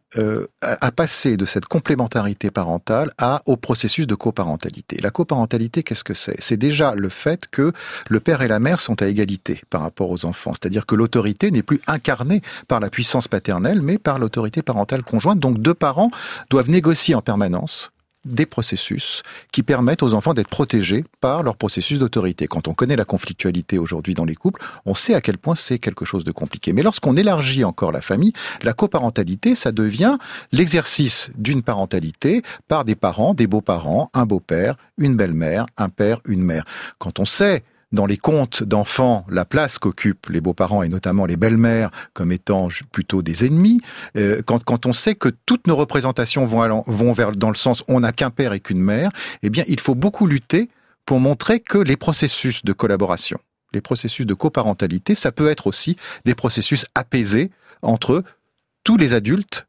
à passer de cette complémentarité parentale au processus de coparentalité. La coparentalité, qu'est-ce que c'est ? C'est déjà le fait que le père et la mère sont à égalité par rapport aux enfants. C'est-à-dire que l'autorité n'est plus incarnée par la puissance paternelle, mais par l'autorité parentale conjointe. Donc deux parents doivent négocier en permanence des processus qui permettent aux enfants d'être protégés par leur processus d'autorité. Quand on connaît la conflictualité aujourd'hui dans les couples, on sait à quel point c'est quelque chose de compliqué. Mais lorsqu'on élargit encore la famille, la coparentalité, ça devient l'exercice d'une parentalité par des parents, des beaux-parents, un beau-père, une belle-mère, un père, une mère. Quand on sait dans les contes d'enfants, la place qu'occupent les beaux-parents et notamment les belles-mères comme étant plutôt des ennemis, quand on sait que toutes nos représentations vont dans le sens on n'a qu'un père et qu'une mère, eh bien il faut beaucoup lutter pour montrer que les processus de collaboration, les processus de coparentalité, ça peut être aussi des processus apaisés entre tous les adultes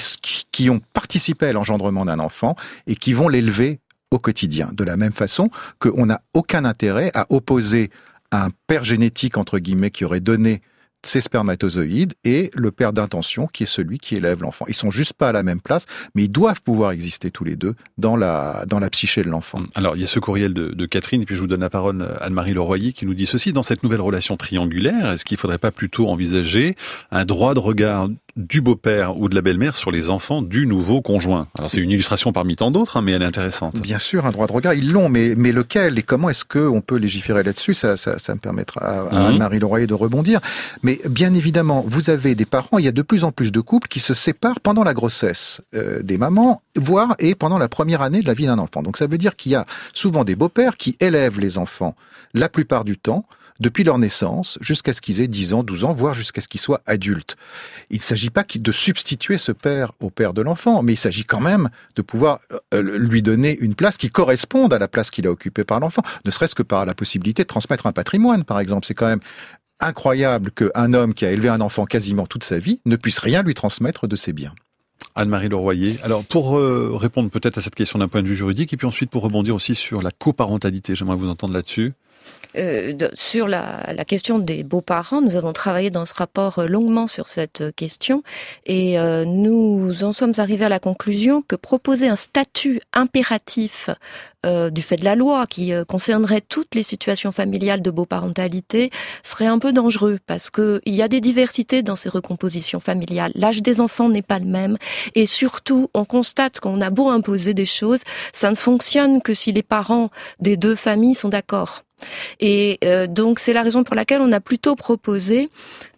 qui ont participé à l'engendrement d'un enfant et qui vont l'élever au quotidien. De la même façon qu'on n'a aucun intérêt à opposer un père génétique, entre guillemets, qui aurait donné ces spermatozoïdes et le père d'intention qui est celui qui élève l'enfant. Ils sont juste pas à la même place, mais ils doivent pouvoir exister tous les deux dans la psyché de l'enfant. Alors, il y a ce courriel de Catherine, et puis je vous donne la parole à Anne-Marie Leroyer qui nous dit ceci: dans cette nouvelle relation triangulaire, est-ce qu'il ne faudrait pas plutôt envisager un droit de regard du beau-père ou de la belle-mère sur les enfants du nouveau conjoint? Alors c'est une illustration parmi tant d'autres, mais elle est intéressante. Bien sûr, un droit de regard, ils l'ont, mais lequel et comment est-ce qu'on peut légiférer là-dessus? Ça me permettra à Anne-Marie Leroyer de rebondir. Mais bien évidemment, vous avez des parents, il y a de plus en plus de couples qui se séparent pendant la grossesse des mamans, voire et pendant la première année de la vie d'un enfant. Donc ça veut dire qu'il y a souvent des beaux-pères qui élèvent les enfants la plupart du temps, depuis leur naissance, jusqu'à ce qu'ils aient 10 ans, 12 ans, voire jusqu'à ce qu'ils soient adultes. Il ne s'agit pas de substituer ce père au père de l'enfant, mais il s'agit quand même de pouvoir lui donner une place qui corresponde à la place qu'il a occupée par l'enfant, ne serait-ce que par la possibilité de transmettre un patrimoine, par exemple. C'est quand même incroyable qu'un homme qui a élevé un enfant quasiment toute sa vie ne puisse rien lui transmettre de ses biens. Anne-Marie Leroyer. Alors, pour répondre peut-être à cette question d'un point de vue juridique, et puis ensuite pour rebondir aussi sur la coparentalité, j'aimerais vous entendre là-dessus. Sur la question des beaux-parents, nous avons travaillé dans ce rapport longuement sur cette question et nous en sommes arrivés à la conclusion que proposer un statut impératif du fait de la loi qui concernerait toutes les situations familiales de beau-parentalité serait un peu dangereux parce que il y a des diversités dans ces recompositions familiales. L'âge des enfants n'est pas le même et surtout on constate qu'on a beau imposer des choses, ça ne fonctionne que si les parents des deux familles sont d'accord. Et donc c'est la raison pour laquelle on a plutôt proposé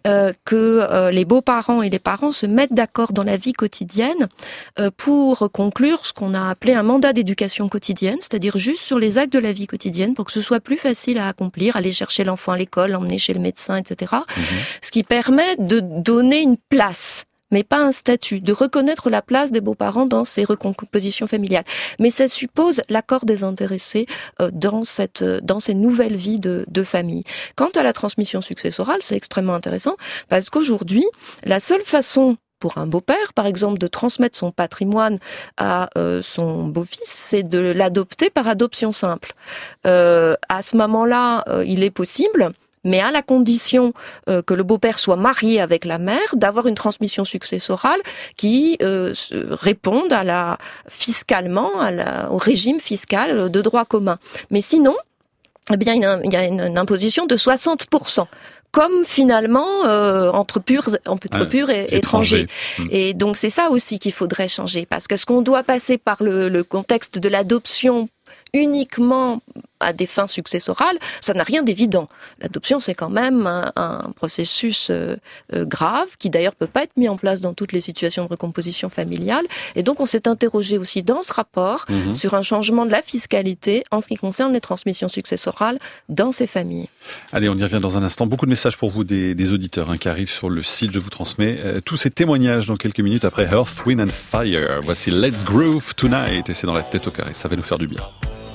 que les beaux-parents et les parents se mettent d'accord dans la vie quotidienne pour conclure ce qu'on a appelé un mandat d'éducation quotidienne, c'est-à-dire juste sur les actes de la vie quotidienne pour que ce soit plus facile à accomplir, aller chercher l'enfant à l'école, l'emmener chez le médecin, etc. Ce qui permet de donner une place, mais pas un statut, de reconnaître la place des beaux-parents dans ces recompositions familiales. Mais ça suppose l'accord des intéressés dans ces nouvelles vies de famille. Quant à la transmission successorale, c'est extrêmement intéressant parce qu'aujourd'hui, la seule façon pour un beau-père, par exemple, de transmettre son patrimoine à son beau-fils, c'est de l'adopter par adoption simple. À ce moment-là, il est possible mais à la condition que le beau-père soit marié avec la mère, d'avoir une transmission successorale qui réponde fiscalement au régime fiscal de droit commun. Mais sinon, eh bien, il y a une imposition de 60%. Comme finalement entre purs et étrangers. Et donc c'est ça aussi qu'il faudrait changer, parce que ce qu'on doit passer par le contexte de l'adoption uniquement à des fins successorales, ça n'a rien d'évident. L'adoption, c'est quand même un processus grave, qui d'ailleurs peut pas être mis en place dans toutes les situations de recomposition familiale. Et donc, on s'est interrogé aussi dans ce rapport sur un changement de la fiscalité en ce qui concerne les transmissions successorales dans ces familles. Allez, on y revient dans un instant. Beaucoup de messages pour vous des auditeurs qui arrivent sur le site. Je vous transmets tous ces témoignages dans quelques minutes après Earth, Wind and Fire. Voici Let's Groove Tonight, et c'est dans la tête au carré. Ça va nous faire du bien.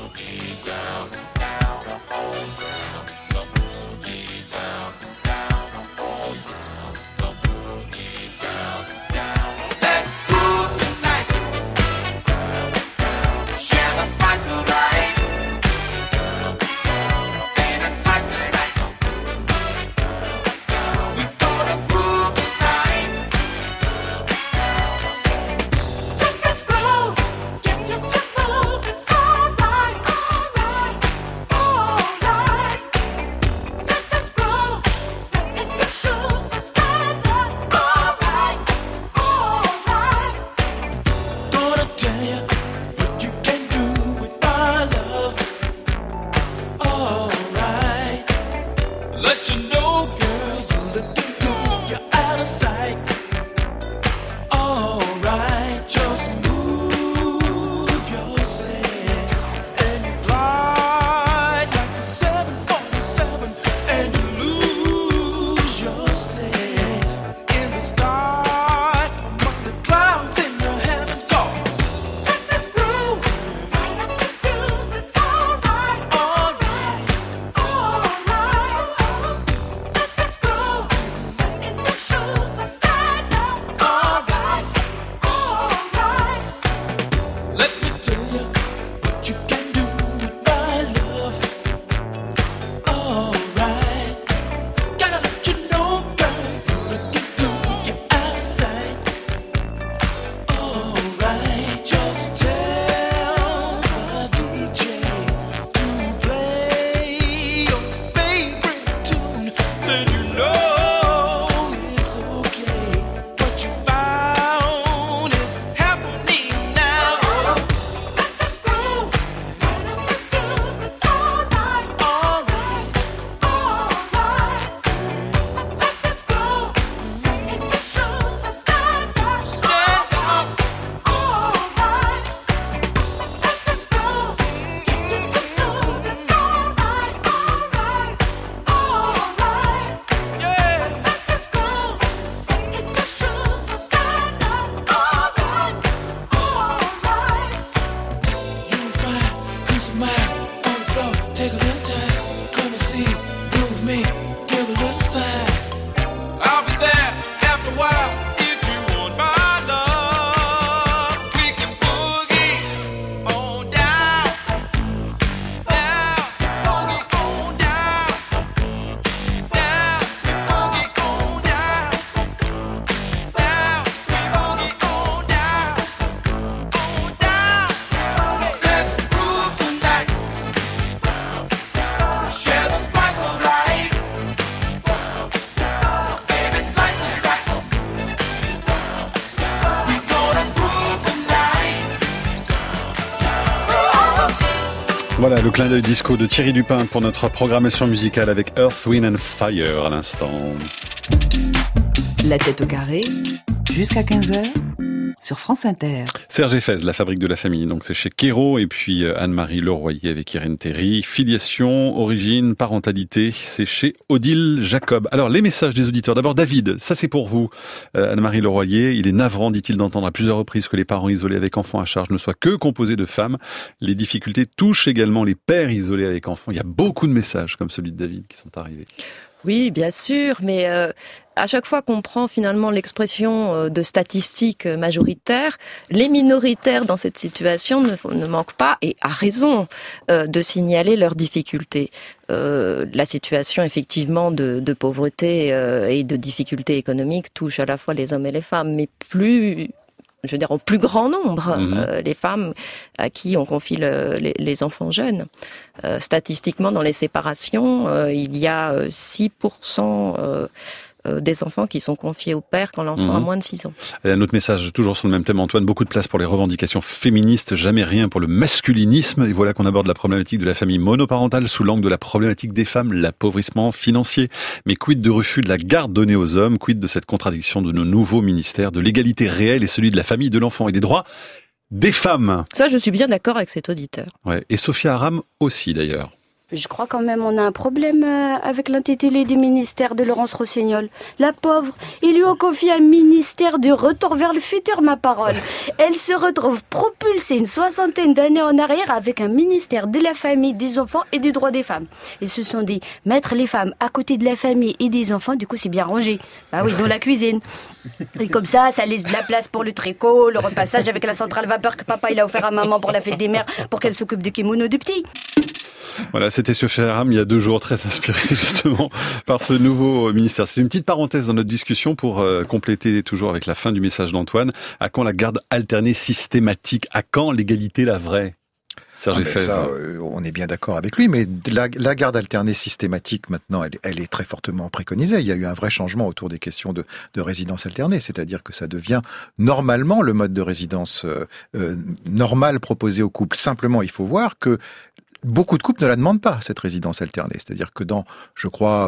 Voilà le clin d'œil disco de Thierry Dupin pour notre programmation musicale avec Earth, Wind and Fire à l'instant. La tête au carré, jusqu'à 15h. Sur France Inter. Serge Effez, la fabrique de la famille, donc c'est chez Kéro, et puis Anne-Marie Leroyer avec Irène Théry. Filiation, origine, parentalité, c'est chez Odile Jacob. Alors les messages des auditeurs, d'abord David, ça c'est pour vous. Anne-Marie Leroyer, il est navrant, dit-il, d'entendre à plusieurs reprises que les parents isolés avec enfants à charge ne soient que composés de femmes. Les difficultés touchent également les pères isolés avec enfants. Il y a beaucoup de messages comme celui de David qui sont arrivés. Oui, bien sûr, mais à chaque fois qu'on prend finalement l'expression de statistiques majoritaires, les minoritaires dans cette situation ne manquent pas, et à raison, de signaler leurs difficultés. La situation effectivement de pauvreté et de difficultés économiques touche à la fois les hommes et les femmes, mais en plus grand nombre, les femmes à qui on confie les enfants jeunes. Statistiquement, dans les séparations, il y a 6% des enfants qui sont confiés au père quand l'enfant a moins de 6 ans. Et un autre message, toujours sur le même thème, Antoine, beaucoup de place pour les revendications féministes, jamais rien pour le masculinisme. Et voilà qu'on aborde la problématique de la famille monoparentale sous l'angle de la problématique des femmes, l'appauvrissement financier. Mais quid de refus de la garde donnée aux hommes? Quid de cette contradiction de nos nouveaux ministères, de l'égalité réelle et celui de la famille, de l'enfant et des droits des femmes? Ça, je suis bien d'accord avec cet auditeur. Ouais. Et Sophia Aram aussi, d'ailleurs. Je crois quand même on a un problème avec l'intitulé du ministère de Laurence Rossignol. La pauvre, ils lui ont confié un ministère du retour vers le futur, ma parole. Elle se retrouve propulsée une 60aine d'années en arrière avec un ministère de la famille, des enfants et des droits des femmes. Ils se sont dit, mettre les femmes à côté de la famille et des enfants, du coup c'est bien rangé. Bah oui, dans la cuisine. Et comme ça laisse de la place pour le tricot, le repassage avec la centrale vapeur que papa il a offert à maman pour la fête des mères, pour qu'elle s'occupe des kimonos du petit. Voilà, c'était Sophia Aram il y a 2 jours, très inspiré justement par ce nouveau ministère. C'est une petite parenthèse dans notre discussion pour compléter toujours avec la fin du message d'Antoine. À quand la garde alternée systématique? À quand l'égalité la vraie? Serge Effez. On est bien d'accord avec lui, mais la garde alternée systématique, maintenant, elle est très fortement préconisée. Il y a eu un vrai changement autour des questions de résidence alternée, c'est-à-dire que ça devient normalement le mode de résidence normal proposé aux couples. Simplement, il faut voir que beaucoup de couples ne la demandent pas, cette résidence alternée. C'est-à-dire que dans, je crois,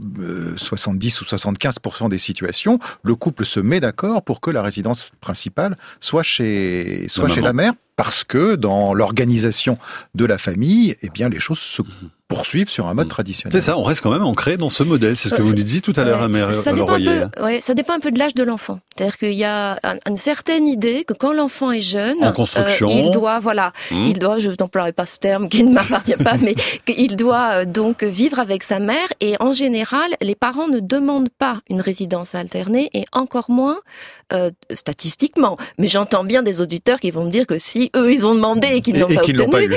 70 ou 75% des situations, le couple se met d'accord pour que la résidence principale soit chez la mère, parce que dans l'organisation de la famille, eh bien, les choses se poursuivre sur un mode traditionnel. C'est ça, on reste quand même ancré dans ce modèle, c'est ce que vous disiez tout à l'heure, Mère Leroyer. Ça dépend un peu de l'âge de l'enfant. C'est-à-dire qu'il y a une certaine idée que quand l'enfant est jeune, en construction, il doit, je n'emploierai pas ce terme qui ne m'appartient pas, mais qu'il doit donc vivre avec sa mère, et en général, les parents ne demandent pas une résidence alternée, et encore moins statistiquement. Mais j'entends bien des auditeurs qui vont me dire que si eux ils ont demandé et qu'ils n'ont pas obtenu,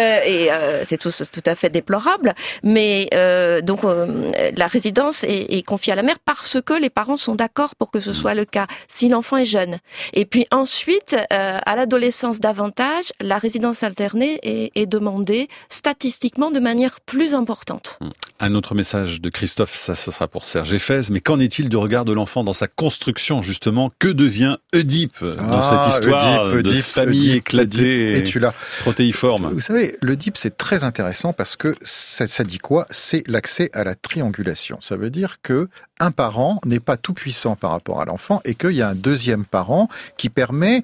c'est tout à fait déplorable. Mais donc la résidence est confiée à la mère parce que les parents sont d'accord pour que ce soit le cas si l'enfant est jeune. Et puis ensuite, à l'adolescence davantage, la résidence alternée est demandée statistiquement de manière plus importante. Un autre message de Christophe, ça ce sera pour Serge Effez, mais qu'en est-il du regard de l'enfant dans sa construction justement? Que devient Oedipe dans cette histoire de famille éclatée et protéiforme? Vous savez, l'Oedipe c'est très intéressant parce que ça dit quoi? C'est l'accès à la triangulation. Ça veut dire que un parent n'est pas tout puissant par rapport à l'enfant et qu'il y a un deuxième parent qui permet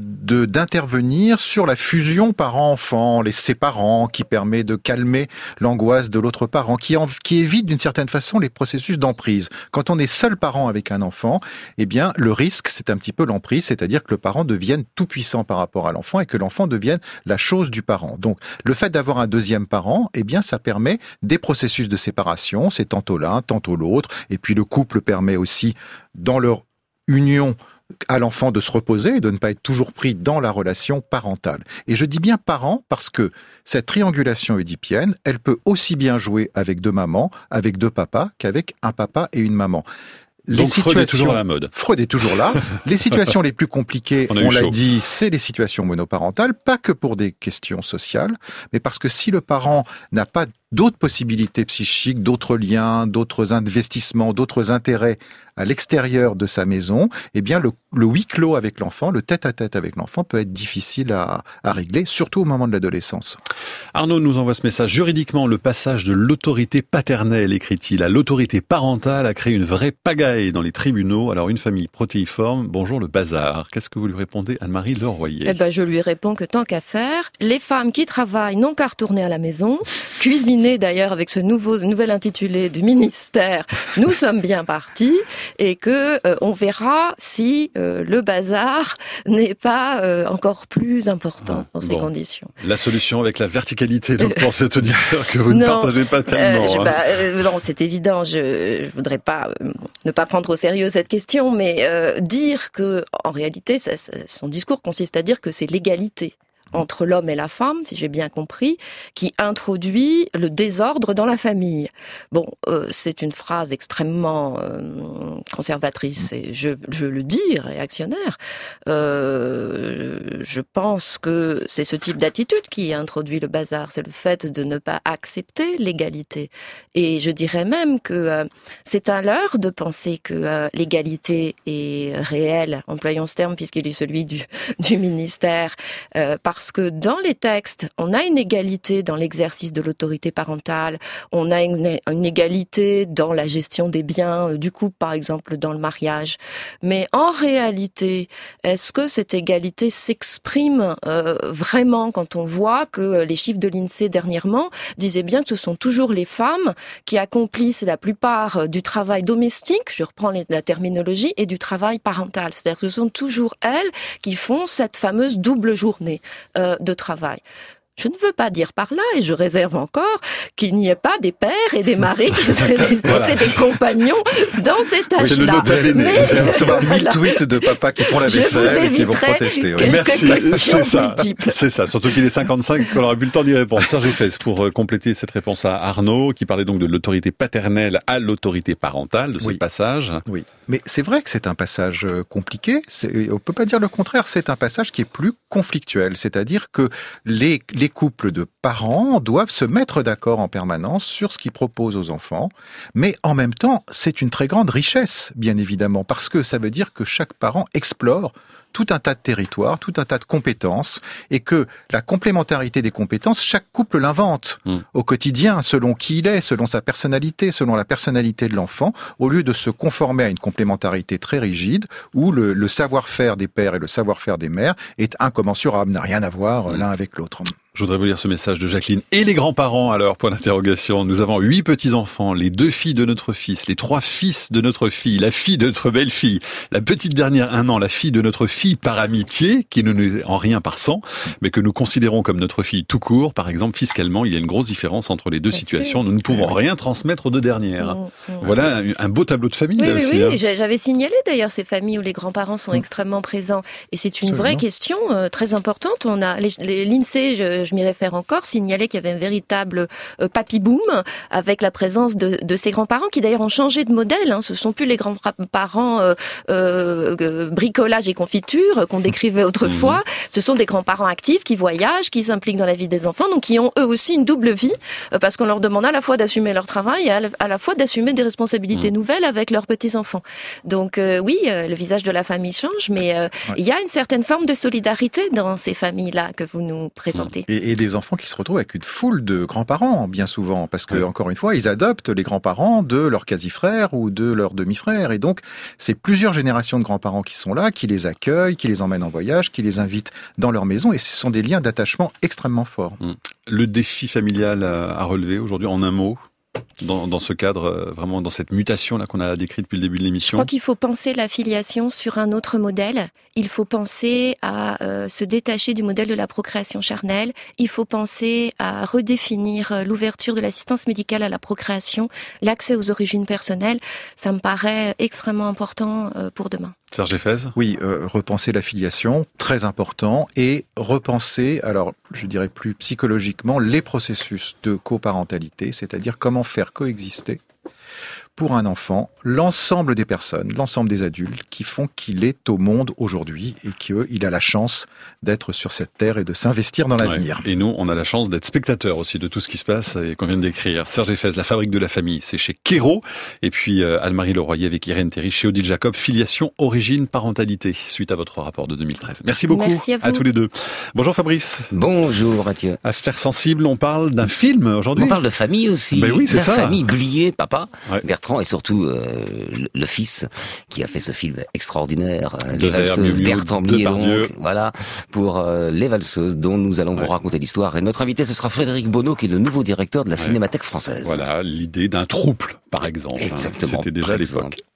d'intervenir sur la fusion parent-enfant, les séparant, qui permet de calmer l'angoisse de l'autre parent, qui évite d'une certaine façon les processus d'emprise. Quand on est seul parent avec un enfant, eh bien le risque c'est un petit peu l'emprise, c'est-à-dire que le parent devienne tout puissant par rapport à l'enfant et que l'enfant devienne la chose du parent. Donc le fait d'avoir un deuxième parent, eh bien ça permet des processus de séparation, c'est tantôt l'un, tantôt l'autre, et puis le couple permet aussi, dans leur union, à l'enfant de se reposer et de ne pas être toujours pris dans la relation parentale. Et je dis bien parent parce que cette triangulation oedipienne, elle peut aussi bien jouer avec 2 mamans, avec 2 papas, qu'avec un papa et une maman. Donc Freud est toujours à la mode. Freud est toujours là. Les situations les plus compliquées, on l'a dit, c'est les situations monoparentales, pas que pour des questions sociales, mais parce que si le parent n'a pas d'autres possibilités psychiques, d'autres liens, d'autres investissements, d'autres intérêts à l'extérieur de sa maison, eh bien le huis clos avec l'enfant, le tête-à-tête avec l'enfant peut être difficile à régler, surtout au moment de l'adolescence. Arnaud nous envoie ce message. Juridiquement, le passage de l'autorité paternelle, écrit-il, à l'autorité parentale a créé une vraie pagaille dans les tribunaux. Alors une famille protéiforme, bonjour le bazar. Qu'est-ce que vous lui répondez, Anne-Marie Leroyer? Je lui réponds que tant qu'à faire, les femmes qui travaillent n'ont qu'à retourner à la maison, cuisiner d'ailleurs avec ce nouvel intitulé du ministère, nous sommes bien partis. et que on verra si le bazar n'est pas encore plus important dans ces conditions. La solution avec la verticalité, donc pour cet auditeur que vous ne partagez pas tellement. Non, c'est évident. Je voudrais pas ne pas prendre au sérieux cette question, mais dire que en réalité, son discours consiste à dire que c'est l'égalité entre l'homme et la femme, si j'ai bien compris, qui introduit le désordre dans la famille. Bon, c'est une phrase extrêmement conservatrice, et je le dis, réactionnaire. Je pense que c'est ce type d'attitude qui introduit le bazar, c'est le fait de ne pas accepter l'égalité. Et je dirais même que c'est un leurre de penser que l'égalité est réelle, employons ce terme puisqu'il est celui du ministère, parce que dans les textes, on a une égalité dans l'exercice de l'autorité parentale, on a une égalité dans la gestion des biens du couple, par exemple, dans le mariage. Mais en réalité, est-ce que cette égalité s'exprime vraiment quand on voit que les chiffres de l'INSEE dernièrement disaient bien que ce sont toujours les femmes qui accomplissent la plupart du travail domestique, je reprends la terminologie, et du travail parental. C'est-à-dire que ce sont toujours elles qui font cette fameuse double journée de travail. Je ne veux pas dire par là, et je réserve encore, qu'il n'y ait pas des pères et des maris qui seraient des compagnons dans ces tâches-là. C'est le notable aîné. Vous allez recevoir 1000 tweets de papas qui font la vaisselle et qui vont protester. Merci, c'est ça. Surtout qu'il est 55 qu'on n'aura plus le temps d'y répondre. Serge Effès, pour compléter cette réponse à Arnaud, qui parlait donc de l'autorité paternelle à l'autorité parentale, de ce passage. Oui, mais c'est vrai que c'est un passage compliqué. On peut pas dire le contraire. C'est un passage qui est plus conflictuel. C'est-à-dire que les couples de parents doivent se mettre d'accord en permanence sur ce qu'ils proposent aux enfants, mais en même temps, c'est une très grande richesse, bien évidemment, parce que ça veut dire que chaque parent explore tout un tas de territoires, tout un tas de compétences, et que la complémentarité des compétences, chaque couple l'invente au quotidien, selon qui il est, selon sa personnalité, selon la personnalité de l'enfant, au lieu de se conformer à une complémentarité très rigide, où le savoir-faire des pères et le savoir-faire des mères est incommensurable, n'a rien à voir l'un avec l'autre. Je voudrais vous lire ce message de Jacqueline. Et les grands-parents, alors, point d'interrogation. Nous avons 8 petits-enfants, les 2 filles de notre fils, les 3 fils de notre fille, la fille de notre belle-fille, la petite dernière 1 an, la fille de notre fille par amitié, qui ne nous est en rien par sang, mais que nous considérons comme notre fille tout court. Par exemple, fiscalement, il y a une grosse différence entre les deux situations. Nous ne pouvons rien transmettre aux 2 dernières. Voilà un beau tableau de famille, là aussi. Oui, j'avais signalé d'ailleurs ces familles où les grands-parents sont extrêmement présents. Et c'est une vraie question très importante. On a l'INSEE, je m'y réfère encore, signalait qu'il y avait un véritable papy-boom avec la présence de ces grands-parents qui d'ailleurs ont changé de modèle. Ce sont plus les grands-parents bricolage et confiture qu'on décrivait autrefois. Ce sont des grands-parents actifs qui voyagent, qui s'impliquent dans la vie des enfants, donc qui ont eux aussi une double vie parce qu'on leur demande à la fois d'assumer leur travail et à la fois d'assumer des responsabilités nouvelles avec leurs petits-enfants. Donc oui, le visage de la famille change, mais il y a une certaine forme de solidarité dans ces familles-là que vous nous présentez. Et des enfants qui se retrouvent avec une foule de grands-parents, bien souvent, parce que, encore une fois, ils adoptent les grands-parents de leurs quasi-frères ou de leurs demi-frères. Et donc, c'est plusieurs générations de grands-parents qui sont là, qui les accueillent, qui les emmènent en voyage, qui les invitent dans leur maison. Et ce sont des liens d'attachement extrêmement forts. Le défi familial à relever aujourd'hui, en un mot, dans ce cadre, vraiment dans cette mutation là qu'on a décrite depuis le début de l'émission. Je crois qu'il faut penser la filiation sur un autre modèle. Il faut penser à se détacher du modèle de la procréation charnelle. Il faut penser à redéfinir l'ouverture de l'assistance médicale à la procréation, l'accès aux origines personnelles. Ça me paraît extrêmement important pour demain. Serge Effès ? Oui, repenser la filiation, très important, et repenser, alors je dirais plus psychologiquement, les processus de coparentalité, c'est-à-dire comment faire coexister pour un enfant l'ensemble des personnes, l'ensemble des adultes qui font qu'il est au monde aujourd'hui et qu'il a la chance d'être sur cette terre et de s'investir dans l'avenir. Et nous, on a la chance d'être spectateurs aussi de tout ce qui se passe et qu'on vient de décrire. Serge Effès, La fabrique de la famille, c'est chez Kero. Et puis Anne-Marie Leroyer avec Irène Théry chez Odile Jacob, Filiation, origine, parentalité, suite à votre rapport de 2013. Merci beaucoup. Merci à tous les deux. Bonjour Fabrice. Bonjour Mathieu. Affaires sensibles, on parle d'un film aujourd'hui. On parle de famille aussi. Ben oui, c'est ça. La famille Blier, papa, Bertrand, et surtout le fils qui a fait ce film extraordinaire, Les Valseuses, Bertrand Blier, donc, voilà, pour Les Valseuses, dont nous allons vous raconter l'histoire. Et notre invité, ce sera Frédéric Bonneau, qui est le nouveau directeur de la Cinémathèque française. Voilà, l'idée d'un trouble, par exemple. Exactement. C'était déjà à l'époque.